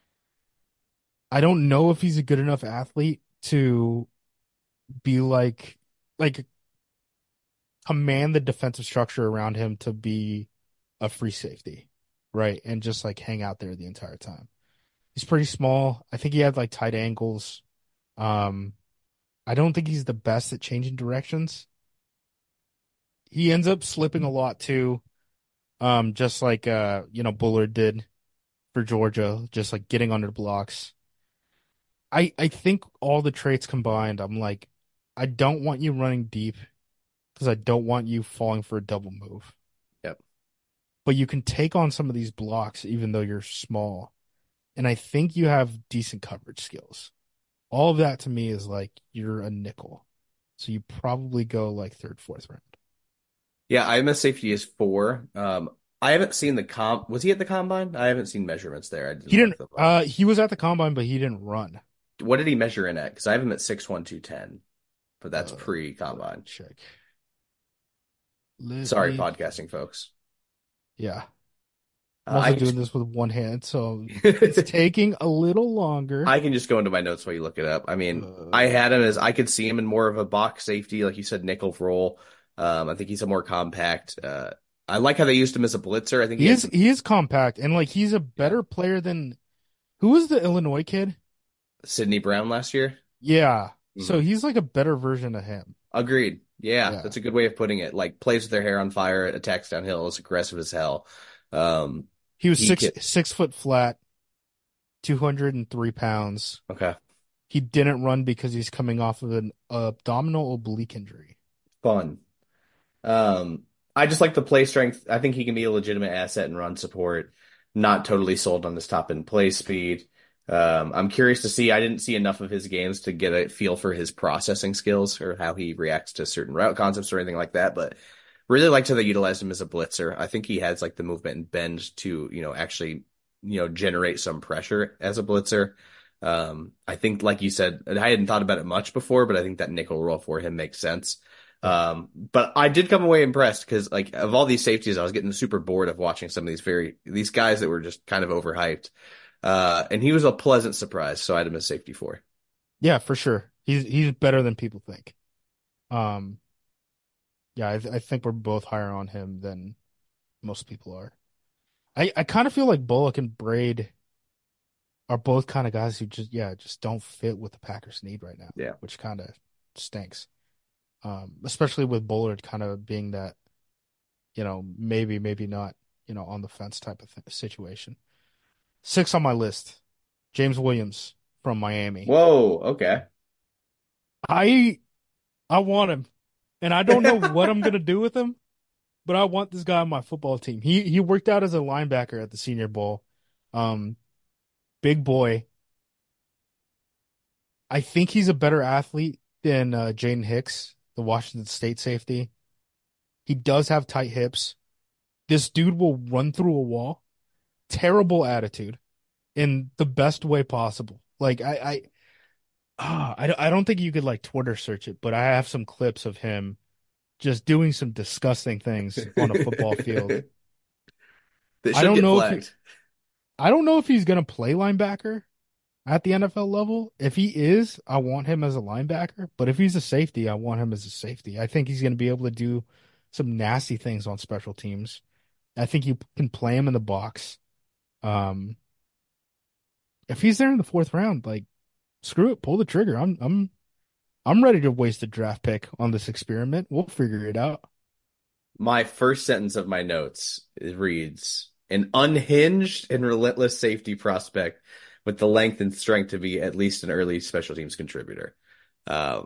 I don't know if he's a good enough athlete to be like like command the defensive structure around him to be a free safety, right? And just like hang out there the entire time. He's pretty small. I think he had like tight ankles. Um, I don't think he's the best at changing directions. He ends up slipping a lot too, um, just like uh, you know, Bullard did for Georgia, just like getting under blocks. I I think all the traits combined, I'm like, I don't want you running deep because I don't want you falling for a double move. Yep. But you can take on some of these blocks even though you're small. And I think you have decent coverage skills. All of that to me is like you're a nickel. So you probably go like third, fourth round. Yeah, I M S safety is four. Um, I haven't seen the comp. Was he at the combine? I haven't seen measurements there. I He didn't look didn't them up. uh he was at the combine, but he didn't run. What did he measure in at? Because I have him at six one, two ten, but that's Uh pre-combine. check. Let Sorry, me podcasting folks. yeah. I'm Uh, also I can doing just this with one hand, so it's taking a little longer. I can just go into my notes while you look it up. I mean, I Uh, had him as I could see him in more of a box safety, like you said, nickel role. Um, I think he's a more compact. Uh, I like how they used him as a blitzer. I think he he had is some, he is compact and like he's a yeah, better player than who was the Illinois kid? Sidney Brown last year. Yeah. So Mhm. he's like a better version of him. Agreed. Yeah, Yeah. that's a good way of putting it. Like plays with their hair on fire, attacks downhill, is aggressive as hell. Um, He was he six can, six foot flat, two hundred three pounds. okay, He didn't run because he's coming off of an abdominal oblique injury. fun. Um, I just like the play strength. I think he can be a legitimate asset and run support. Not totally sold on this top end play speed. Um, I'm curious to see. I didn't see enough of his games to get a feel for his processing skills or how he reacts to certain route concepts or anything like that. But really liked how they utilized him as a blitzer. I think he has like the movement and bend to, you know, actually, you know, generate some pressure as a blitzer. Um, I think, like you said, and I hadn't thought about it much before, but I think that nickel role for him makes sense. Yeah. Um, but I did come away impressed because, like, of all these safeties, I was getting super bored of watching some of these very these guys that were just kind of overhyped. Uh, and he was a pleasant surprise, so I had him as safety four. Yeah, for sure. He's he's better than people think. Um, yeah, I, I think we're both higher on him than most people are. I, I kind of feel like Bullock and Braid are both kind of guys who just yeah just don't fit what the Packers need right now, Yeah. which kind of stinks. Um, especially with Bullard kind of being that, you know, maybe maybe not, you know, on the fence type of th situation. Six on my list, James Williams from Miami. Whoa. Okay. I I want him, and I don't know what I'm gonna do with him, but I want this guy on my football team. He he worked out as a linebacker at the Senior Bowl. Um, big boy. I think he's a better athlete than uh, Jaden Hicks, the Washington State safety. He does have tight hips. This dude will run through a wall. Terrible attitude in the best way possible. Like I I ah, I, don't- I don't think you could like Twitter search it, but I have some clips of him just doing some disgusting things on a football field. That I should don't get know if he, flagged. I don't know if he's gonna play linebacker at the N F L level. If he is, I want him as a linebacker. But if he's a safety, I want him as a safety. I think he's gonna be able to do some nasty things on special teams. I think you can play him in the box. Um, if he's there in the fourth round, like screw it, pull the trigger. I'm I'm I'm ready to waste a draft pick on this experiment. We'll figure it out. My first sentence of my notes reads, an unhinged and relentless safety prospect with the length and strength to be at least an early special teams contributor. Um,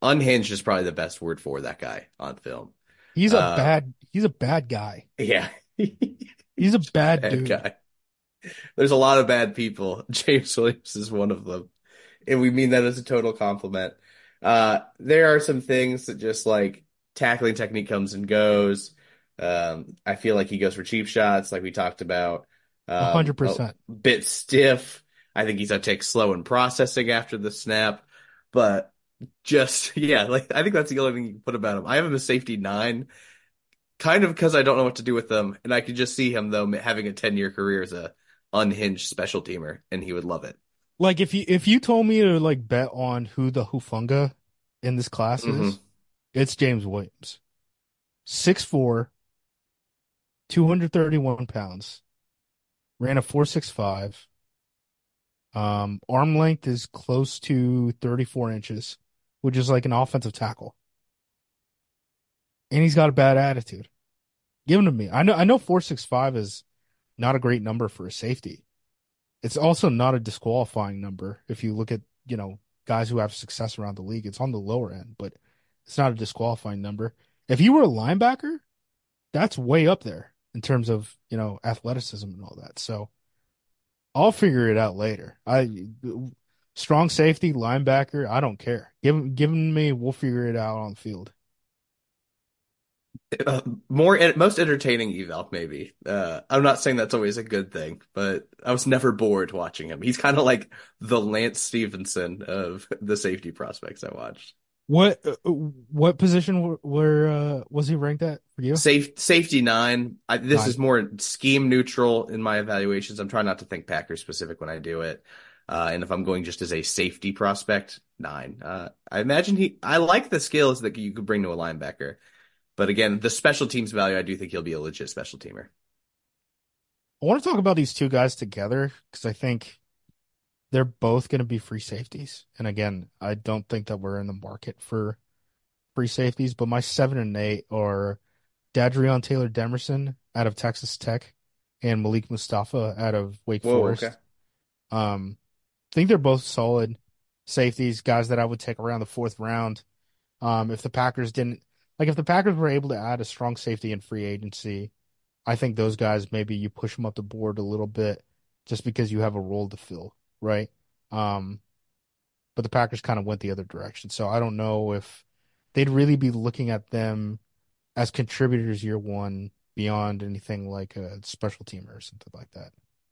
unhinged is probably the best word for that guy on film. He's a Uh, bad he's a bad guy. yeah, He's a he's a bad bad dude. guy. There's a lot of bad people. James Williams is one of them, and we mean that as a total compliment. Uh, there are some things that just like tackling technique comes and goes. Um, I feel like he goes for cheap shots, like we talked about. A hundred Um, a percent. bit stiff. I think he's a tick slow in processing after the snap, but just yeah, like I think that's the only thing you can put about him. I have him as safety nine, kind of because I don't know what to do with them, and I could just see him though having a ten year career as a unhinged special teamer, and he would love it. Like if you if you told me to like bet on who the Hufunga in this class Hmm. is, it's James Williams. six foot four, two hundred thirty-one pounds, ran a four six five. Um, arm length is close to thirty-four inches, which is like an offensive tackle. And he's got a bad attitude. Give him to me. I know I know four six five is not a great number for a safety. It's also not a disqualifying number if you look at, you know, guys who have success around the league. It's on the lower end, but it's not a disqualifying number. If you were a linebacker, that's way up there in terms of, you know, athleticism and all that. So I'll figure it out later. I strong safety, linebacker, I don't care. Give give me, we'll figure it out on the field. Uh, more most entertaining eval maybe. Uh, I'm not saying that's always a good thing, but I was never bored watching him. He's kind of like the Lance Stevenson of the safety prospects I watched. What uh, what position were, were uh, was he ranked at for you? Safe safety nine. I, this Nine. is more scheme neutral in my evaluations. I'm trying not to think Packers specific when I do it. Uh, and if I'm going just as a safety prospect, nine. Uh, I imagine he. I like the skills that you could bring to a linebacker, but again, the special teams value. I do think he'll be a legit special teamer. I want to talk about these two guys together because I think they're both going to be free safeties. And again, I don't think that we're in the market for free safeties, but my seven and eight are Dadrion Taylor Demerson out of Texas Tech and Malik Mustafa out of Wake Whoa. Okay. Forest. Um, I think they're both solid safeties, guys that I would take around the fourth round. Um, if the Packers didn't, like if the Packers were able to add a strong safety in free agency, I think those guys maybe you push them up the board a little bit just because you have a role to fill, right? Um, but the Packers kind of went the other direction. So I don't know if they'd really be looking at them as contributors year one beyond anything like a special teamer or something like that.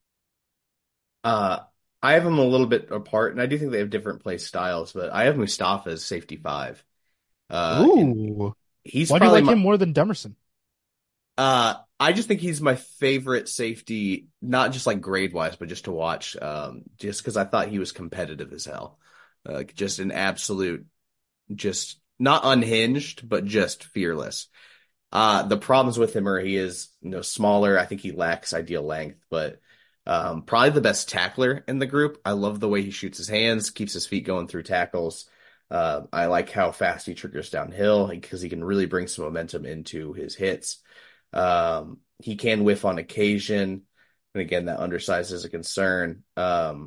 Uh, I have them a little bit apart, and I do think they have different play styles. But I have Mustafa as safety five. Uh, and Ooh, he's why do you probably like my. him more than Demerson? Uh, I just think he's my favorite safety, not just like grade wise, but just to watch. Um, just because I thought he was competitive as hell, uh, like just an absolute, just not unhinged, but just fearless. Uh, the problems with him are he is, you know, smaller. I think he lacks ideal length, but um, probably the best tackler in the group. I love the way he shoots his hands, keeps his feet going through tackles. Uh, I like how fast he triggers downhill because he can really bring some momentum into his hits. Um, he can whiff on occasion, and again, that undersize is a concern. Um,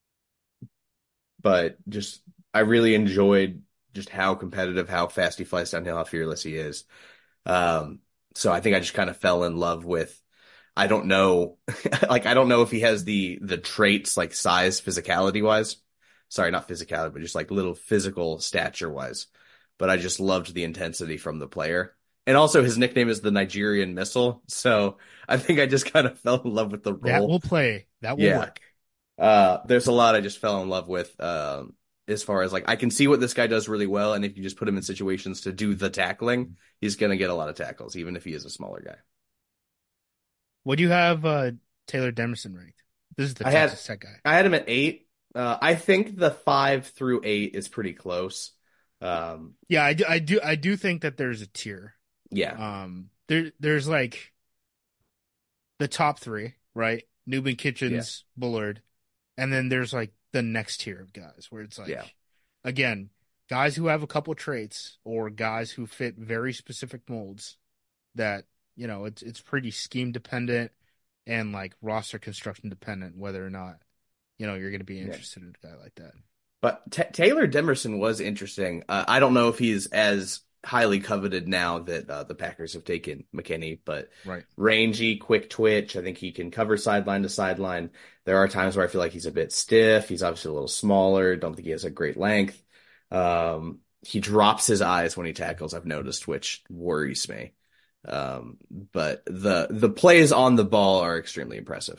but just I really enjoyed just how competitive, how fast he flies downhill, how fearless he is. Um, so I think I just kind of fell in love with, I don't know, like I don't know if he has the the traits like size, physicality wise. Sorry, not physicality, but just like little physical stature wise. But I just loved the intensity from the player. And also his nickname is the Nigerian Missile. So I think I just kind of fell in love with the That role. will play. That will Yeah. work. Uh, there's a lot I just fell in love with. Um, as far as like I can see what this guy does really well, and if you just put him in situations to do the tackling, he's gonna get a lot of tackles, even if he is a smaller guy. What do you have uh, Taylor Demerson ranked? This is the I had Texas Tech guy. I had him at eight. Uh, I think the five through eight is pretty close. Um, Yeah, I do, I do, I do think that there's a tier. yeah, Um, there, there's like the top three, right? Newman, yeah, Kitchens, Bullard, and then there's like the next tier of guys where it's like, yeah, again, guys who have a couple traits or guys who fit very specific molds that, you know, it's it's pretty scheme dependent and like roster construction dependent whether or not, you know, you're going to be yeah. interested in a guy like that. But T Taylor Demerson was interesting. Uh, I don't know if he's as highly coveted now that uh, the Packers have taken McKinney, but Right. rangy, quick twitch. I think he can cover sideline to sideline. There are times where I feel like he's a bit stiff. He's obviously a little smaller. Don't think he has a great length. Um, he drops his eyes when he tackles, I've noticed, which worries me. Um, but the the plays on the ball are extremely impressive.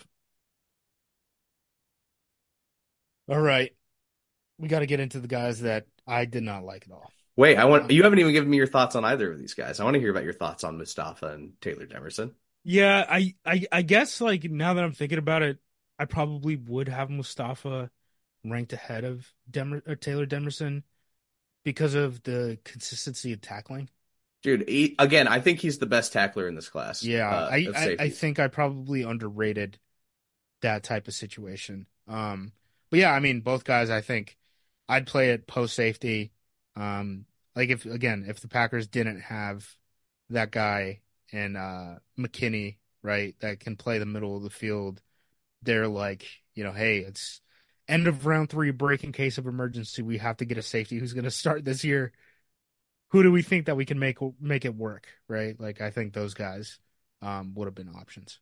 All right. We got to get into the guys that I did not like at all. Wait, I want Um, you haven't even given me your thoughts on either of these guys. I want to hear about your thoughts on Mustafa and Taylor Demerson. yeah, I, I I guess like now that I'm thinking about it, I probably would have Mustafa ranked ahead of Demer or Taylor Demerson because of the consistency of tackling. Dude, he, again, I think he's the best tackler in this class Yeah, uh, I, of I, I safeties. think I probably underrated that type of situation. Um, but yeah, I mean, both guys, I think I'd play it post safety. Um, like if again, if the Packers didn't have that guy and uh McKinney, right, that can play the middle of the field, they're like, you know, hey, it's end of round three, break in case of emergency. We have to get a safety who's going to start this year. Who do we think that we can make make it work, right? Like I think those guys um would have been options.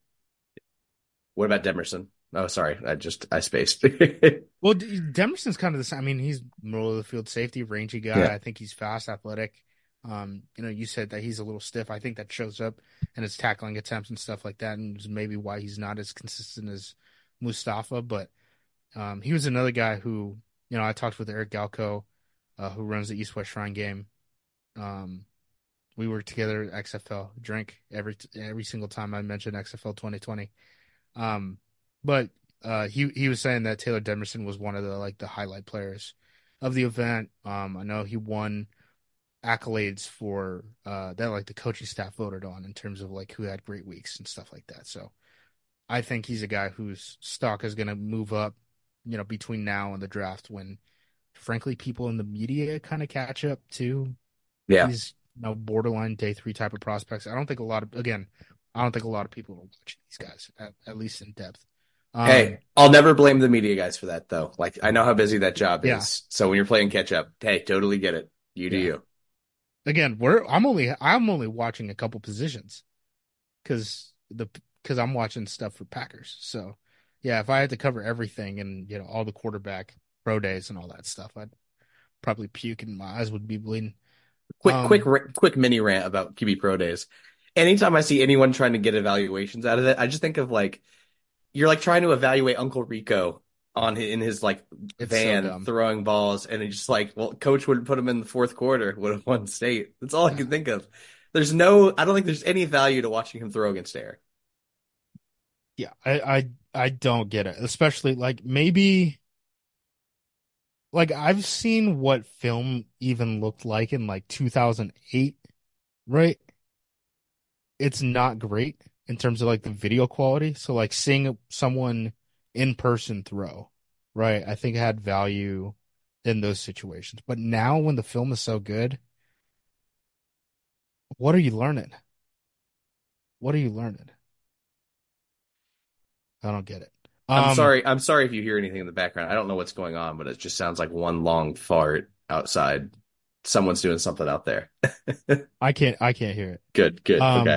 What about Demerson? Oh, sorry, I just I spaced. Well, D- Demerson's kind of the same. I mean, he's middle of the field safety, rangy guy. Yeah. I think he's fast, athletic. Um, you know, you said that he's a little stiff. I think that shows up in his tackling attempts and stuff like that, and is maybe why he's not as consistent as Mustafa. But um, he was another guy who, you know, I talked with Eric Galco, uh, who runs the East West Shrine game. Um, we worked together at X F L, drink every every single time I mentioned X F L twenty twenty. Um, but uh, he he was saying that Taylor Demerson was one of the like the highlight players of the event. Um, I know he won accolades for uh, that like the coaching staff voted on in terms of like who had great weeks and stuff like that. So I think he's a guy whose stock is going to move up, you know, between now and the draft when, frankly, people in the media kind of catch up to Yeah. these you know borderline day three type of prospects. I don't think a lot of again, I don't think a lot of people are watching these guys at, at least in depth. Um, Hey, I'll never blame the media guys for that, though. Like, I know how busy that job yeah, is. So when you're playing catch up, hey, totally get it. You do yeah. you. Again, we're I'm only I'm only watching a couple positions because the because I'm watching stuff for Packers. So yeah, if I had to cover everything and you know all the quarterback pro days and all that stuff, I'd probably puke and my eyes would be bleeding. Quick, quick, Um, ra- quick mini rant about Q B Pro Days. Anytime I see anyone trying to get evaluations out of it, I just think of like you're like trying to evaluate Uncle Rico on in his like it's so van dumb. throwing balls, and it's just like, well, coach would put him in the fourth quarter, would have won state. That's all I Yeah, can think of. There's no, I don't think there's any value to watching him throw against air. yeah. I I I don't get it, especially like maybe. Like I've seen what film even looked like in like two thousand eight, right? It's not great in terms of like the video quality. So like seeing someone in person throw, right? I think had value in those situations. But now when the film is so good, what are you learning? What are you learning? I don't get it. I'm Um, sorry, I'm sorry if you hear anything in the background. I don't know what's going on, but it just sounds like one long fart outside. Someone's doing something out there. I can't I can't hear it. Good, good. Um, Okay.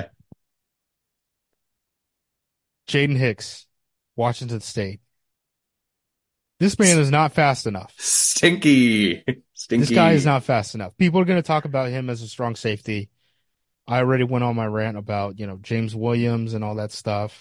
Jaden Hicks, Washington State. This man is not fast enough. Stinky. This guy is Stinky. not fast enough. People are going to talk about him as a strong safety. I already went on my rant about, you know, James Williams and all that stuff.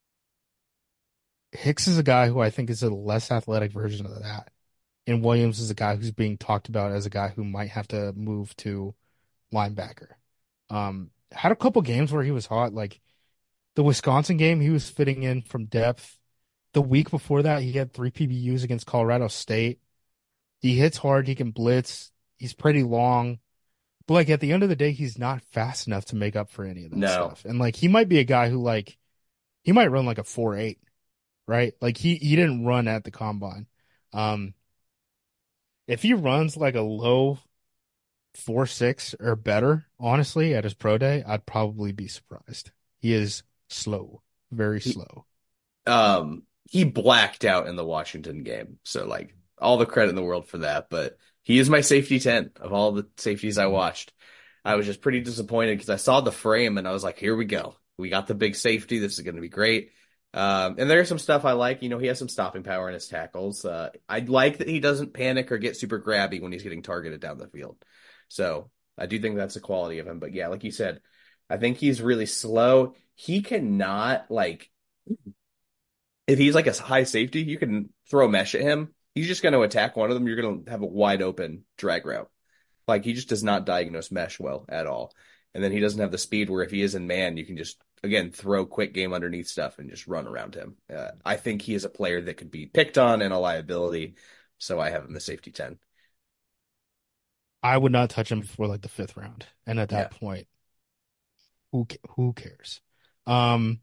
Hicks is a guy who I think is a less athletic version of that. And Williams is a guy who's being talked about as a guy who might have to move to linebacker. Um, had a couple games where he was hot, like the Wisconsin game, he was fitting in from depth. The week before that, he had three P B Us against Colorado State. He hits hard, he can blitz, he's pretty long. But like at the end of the day, he's not fast enough to make up for any of that No. stuff. And like he might be a guy who like he might run like a four eight, right? Like he he didn't run at the combine. Um, if he runs like a low four six or better, honestly, at his pro day, I'd probably be surprised. He is slow, very He slow. um he blacked out in the Washington game. So like all the credit in the world for that. But he is my safety ten of all the safeties I watched. I was just pretty disappointed because I saw the frame and I was like, here we go. We got the big safety. This is going to be great. Um, and there's some stuff I like. You know, he has some stopping power in his tackles. Uh, I like that he doesn't panic or get super grabby when he's getting targeted down the field. So I do think that's a quality of him. But yeah, like you said, I think he's really slow. He cannot like if he's like a high safety, you can throw mesh at him. He's just going to attack one of them. You're going to have a wide open drag route. Like he just does not diagnose mesh well at all. And then he doesn't have the speed where if he is in man, you can just, again, throw quick game underneath stuff and just run around him. Uh, I think he is a player that could be picked on and a liability. So I have him the safety ten. I would not touch him before like the fifth round. And at Yeah. that point, who who cares? Um,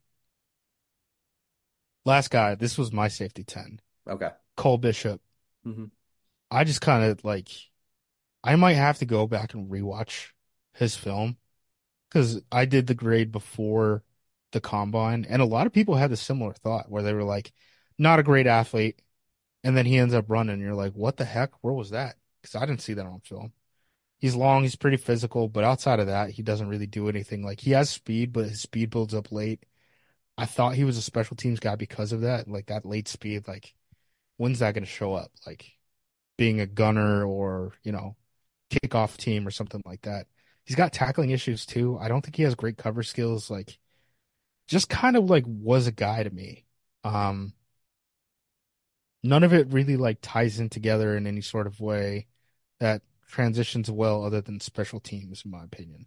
last guy, this was my safety ten. Okay. Cole Bishop. hmm I just kind of like I might have to go back and rewatch his film because I did the grade before the combine, and a lot of people had a similar thought where they were like, not a great athlete, and then he ends up running. And you're like, what the heck? Where was that? Because I didn't see that on film. He's long, he's pretty physical, but outside of that, he doesn't really do anything. Like he has speed, but his speed builds up late. I thought he was a special teams guy because of that. Like that late speed, like when's that going to show up? Like being a gunner or, you know, kickoff team or something like that. He's got tackling issues too. I don't think he has great cover skills. Like just kind of like was a guy to me. Um, none of it really like ties in together in any sort of way that transitions well other than special teams, in my opinion.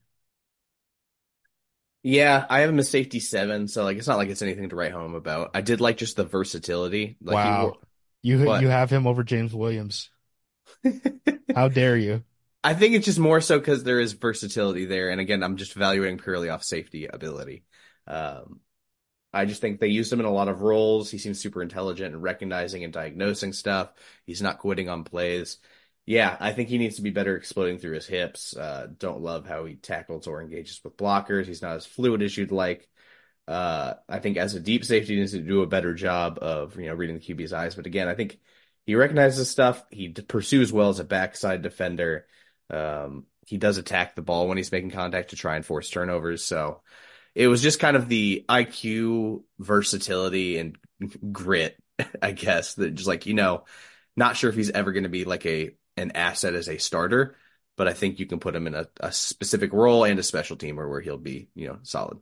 Yeah, I have him as safety seven. So like, it's not like it's anything to write home about. I did like just the versatility. Like he Wow. wore You you what? have him over James Williams. How dare you? I think it's just more so because there is versatility there. And again, I'm just evaluating purely off safety ability. Um, I just think they used him in a lot of roles. He seems super intelligent and recognizing and diagnosing stuff. He's not quitting on plays. Yeah, I think he needs to be better exploding through his hips. Uh, don't love how he tackles or engages with blockers. He's not as fluid as you'd like. Uh, I think as a deep safety, he needs to do a better job of, you know, reading the Q B's eyes. But again, I think he recognizes stuff. He d- pursues well as a backside defender. Um, he does attack the ball when he's making contact to try and force turnovers. So it was just kind of the I Q, versatility, and grit, I guess, that just like, you know, not sure if he's ever going to be like a an asset as a starter, but I think you can put him in a, a specific role and a special teamer where he'll be, you know, solid.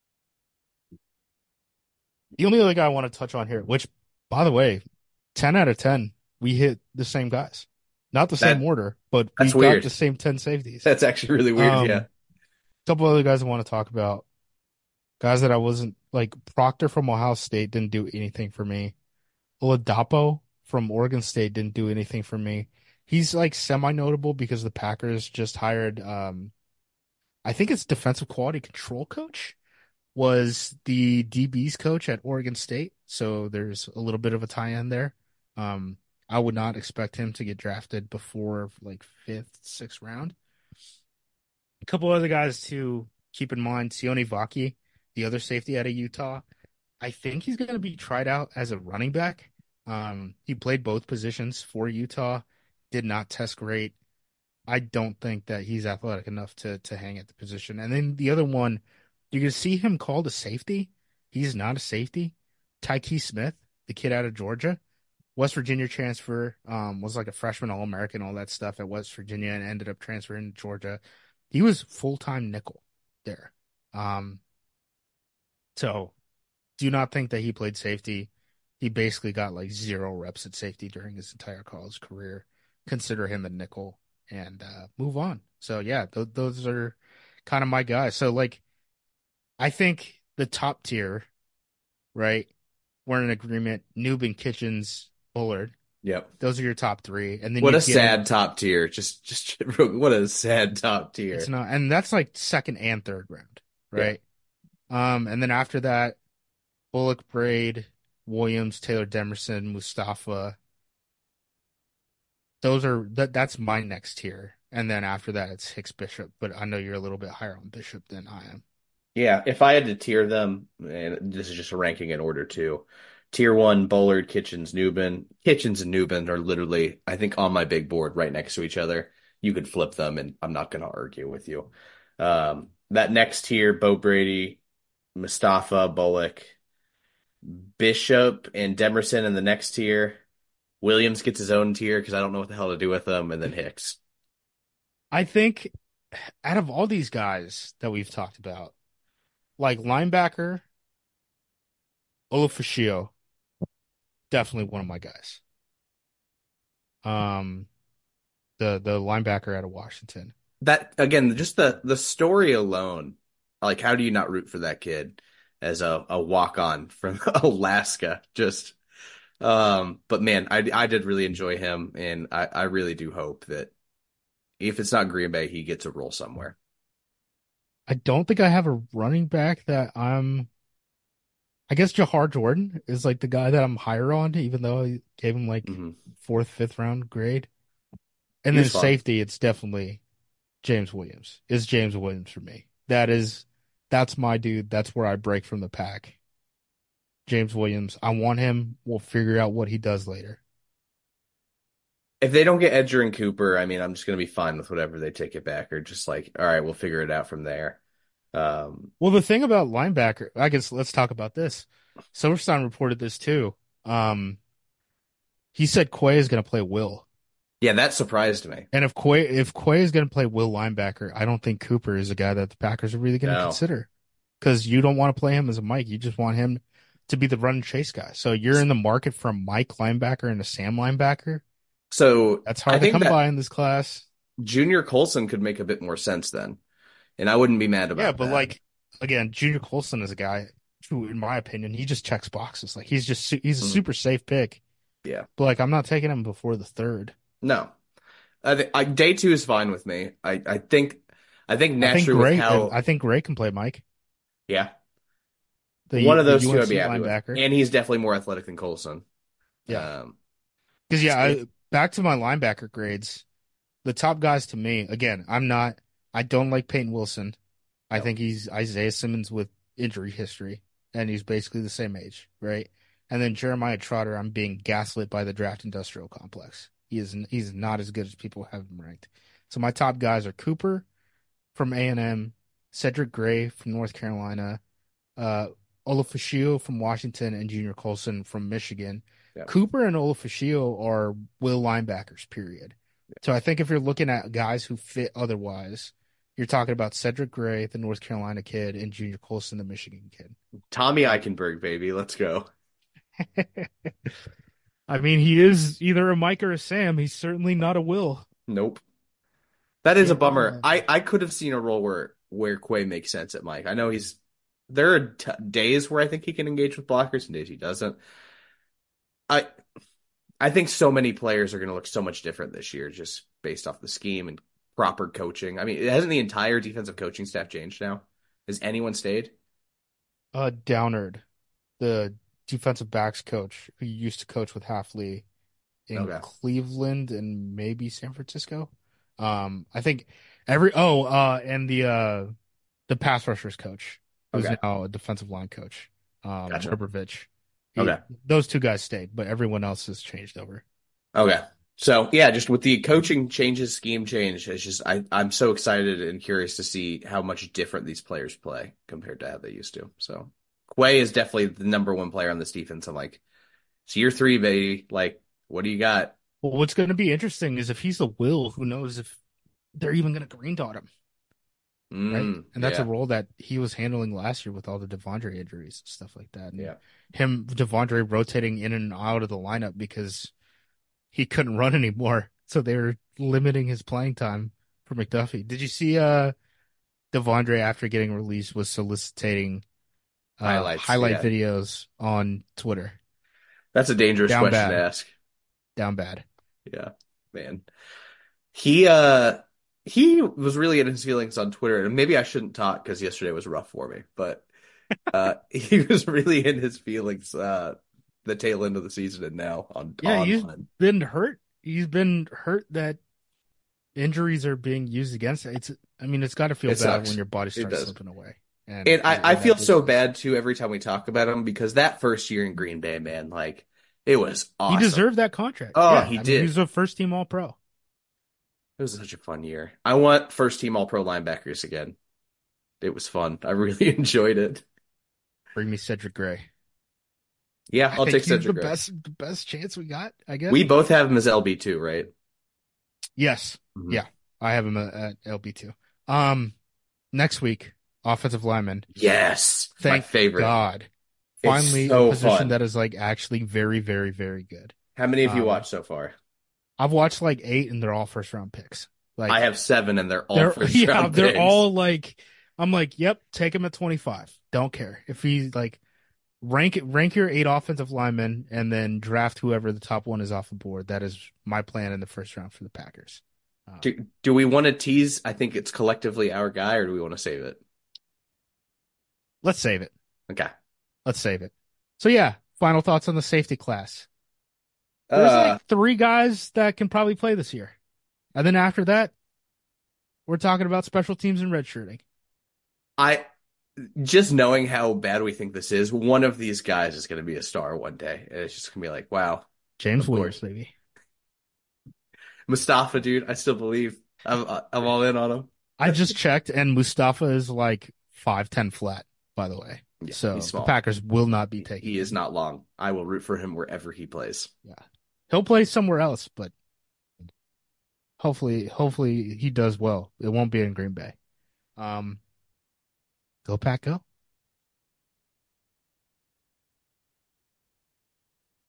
The only other guy I want to touch on here, which, by the way, ten out of ten, we hit the same guys. Not the same That order, but we that's got weird. the same ten safeties. That's actually really weird. Yeah. Um, couple other guys I want to talk about. Guys that I wasn't like Proctor from Ohio State didn't do anything for me. Oladapo from Oregon State didn't do anything for me. He's like semi-notable because the Packers just hired um I think it's defensive quality control coach was the D B's coach at Oregon State. So there's a little bit of a tie-in there. Um I would not expect him to get drafted before like fifth, sixth round. A couple other guys to keep in mind, Sione Vaki, the other safety out of Utah. I think he's going to be tried out as a running back. Um, he played both positions for Utah, did not test great. I don't think that he's athletic enough to to hang at the position. And then the other one, you can see him called a safety. He's not a safety. Tyke Smith, the kid out of Georgia, West Virginia transfer, um, was like a freshman All-American, all that stuff at West Virginia, and ended up transferring to Georgia. He was full-time nickel there. Um, so do not think that he played safety. He basically got like zero reps at safety during his entire college career. Consider him a nickel and uh, move on. So yeah, th those are kind of my guys. So like, I think the top tier, right? We're in agreement. Newbin, Kitchens, Bullard. Yep. Those are your top three, and then What you a get in. sad top tier. Just, just what a sad top It's tier. not, and that's like second and third round, Yeah. right? Um, and then after that, Bullock, Braid, Williams, Taylor Demerson, Mustafa. Those are that. That's my next tier, and then after that, it's Hicks Bishop. But I know you're a little bit higher on Bishop than I am. Yeah. If I had to tier them, and this is just a ranking in order too, Tier one, Bullard, Kitchens, Newbin. Kitchens and Newbin are literally, I think, on my big board right next to each other. You could flip them, and I'm not going to argue with you. Um, that next tier, Bo Brady, Mustafa, Bullock, Bishop, and Demerson in the next tier. Williams gets his own tier because I don't know what the hell to do with them, and then Hicks. I think out of all these guys that we've talked about, like linebacker, Olufashio, definitely one of my guys. Um, the the linebacker out of Washington. That again, just the the story alone, like how do you not root for that kid as a, a walk on from Alaska? Just um, but man, I I did really enjoy him, and I I really do hope that if it's not Green Bay, he gets a role somewhere. I don't think I have a running back that I'm. I guess Jahar Jordan is like the guy that I'm higher on, even though I gave him like hmm fourth, fifth round grade. And He then was fun. safety, it's definitely James Williams. It's James Williams for me. That is, that's my dude. That's where I break from the pack. James Williams. I want him. We'll figure out what he does later. If they don't get Edger and Cooper, I mean, I'm just gonna be fine with whatever they take it back, or just like, all right, we'll figure it out from there. Um, Well, the thing about linebacker, I guess let's talk about this. Silverstein reported this too. Um, he said Quay is going to play Will. yeah, that surprised me. And if Quay if Quay is going to play Will linebacker, I don't think Cooper is a guy that the Packers are really going to No. consider because you don't want to play him as a Mike. You just want him to be the run and chase guy. So you're in the market for a Mike linebacker and a Sam linebacker. So That's I hard to think come that by in this class. Junior Colson could make a bit more sense then, and I wouldn't be mad about Yeah, but that. like again, Junior Colson is a guy who, in my opinion, he just checks boxes. Like he's just su- he's a Mhm. super safe pick. Yeah, But like I'm not taking him before the third. no, I think I, day two is fine with me. I I think I think I think naturally with Gray. how I think Gray can play Mike. yeah The one of the those two U N I'd C be happy with, linebacker. and he's definitely more athletic than Colson. Yeah. Um, Because yeah, so- I, back to my linebacker grades. The top guys to me, again, I'm not. I don't like Peyton Wilson. I No. think he's Isaiah Simmons with injury history, and he's basically the same age, right? And then Jeremiah Trotter, I'm being gaslit by the draft industrial complex. He is he's not as good as people have him ranked. So my top guys are Cooper from A and M, Cedric Gray from North Carolina, uh, Olufashio from Washington, and Junior Colson from Michigan. Yeah. Cooper and Olufashio are will linebackers, period. So I think if you're looking at guys who fit otherwise, you're talking about Cedric Gray, the North Carolina kid, and Junior Colson, the Michigan kid. Tommy Eichenberg, baby, let's go. I mean, he is either a Mike or a Sam. He's certainly not a Will. Nope, that is a Yeah. bummer. I I could have seen a role where where Quay makes sense at Mike. I know he's there are t days where I think he can engage with blockers and days he doesn't. I I think so many players are going to look so much different this year just based off the scheme and proper coaching. I mean, hasn't the entire defensive coaching staff changed now? Has anyone stayed? Uh, Downard, the defensive backs coach who used to coach with Halfley in Okay. Cleveland and maybe San Francisco. Um, I think every oh, uh, and the uh, the pass rushers coach who's Okay. now a defensive line coach, um, Gotcha. Burbovich. He- Okay. those two guys stayed, but everyone else has changed over. Okay. So yeah, just with the coaching changes, scheme change, it's just I, I'm so excited and curious to see how much different these players play compared to how they used to. So Quay is definitely the number one player on this defense. I'm like, it's year three, baby. Like, what do you got? Well, what's going to be interesting is if he's the Will, who knows if they're even going to green dot him, right? Mm, And that's yeah. a role that he was handling last year with all the Devondre injuries and stuff like that. And Yeah. him, Devondre, rotating in and out of the lineup because he couldn't run anymore. So they were limiting his playing time for McDuffie. Did you see uh Devondre after getting released was soliciting uh, Highlights, highlight yeah. videos on Twitter? That's a dangerous Down question bad. to ask. Down bad. Yeah, man. He uh he was really in his feelings on Twitter, and maybe I shouldn't talk because yesterday was rough for me, but uh he was really in his feelings uh the tail end of the season and now on Yeah, he's online. been hurt. He's been hurt that injuries are being used against it. It's I mean, it's got to feel It bad sucks. when your body It starts does. slipping away. And, And I, and, I and that feel was, so bad too every time we talk about him because that first year in Green Bay, man, like it was he awesome. deserved that contract. Oh, Yeah, he I mean, did. he was a first team All Pro. It was such a fun year. I want first team All Pro linebackers again. It was fun. I really enjoyed it. Bring me Cedric Gray. Yeah, I I'll think take he's the Cedric Gray. best, the best chance we got. I guess. We both have him as L B two, right? Yes. Mhm. Yeah, I have him at, at L B two. Um, next week, offensive lineman. Yes, my Thank favorite. God. It's Finally, so a position fun. that is like actually very, very, very good. How many have you Um, watched so far? I've watched like eight, and they're all first round picks. Like I have seven, and they're all they're first yeah, round they're picks. all like I'm like, yep, take him at twenty-five. Don't care if he's like rank rank your eight offensive linemen and then draft whoever the top one is off the board. That is my plan in the first round for the Packers. Um, Do, do we want to tease? I think it's collectively our guy, or do we want to save it? let's save it. Okay. Let's save it. So yeah, final thoughts on the safety class. There's Uh, like three guys that can probably play this year. And then after that, we're talking about special teams and redshirting. I just knowing how bad we think this is, one of these guys is going to be a star one day, and it's just going to be like, wow, James of Williams, course. baby. Mustafa, dude, I still believe. I'm I'm all in on him. I just checked, and Mustafa is like five ten flat, by the way. Yeah, So he's the small. Packers will not be He, taking he is him. not long. I will root for him wherever he plays. Yeah. He'll play somewhere else, but hopefully, hopefully he does well. It won't be in Green Bay. Um, go Pack, go.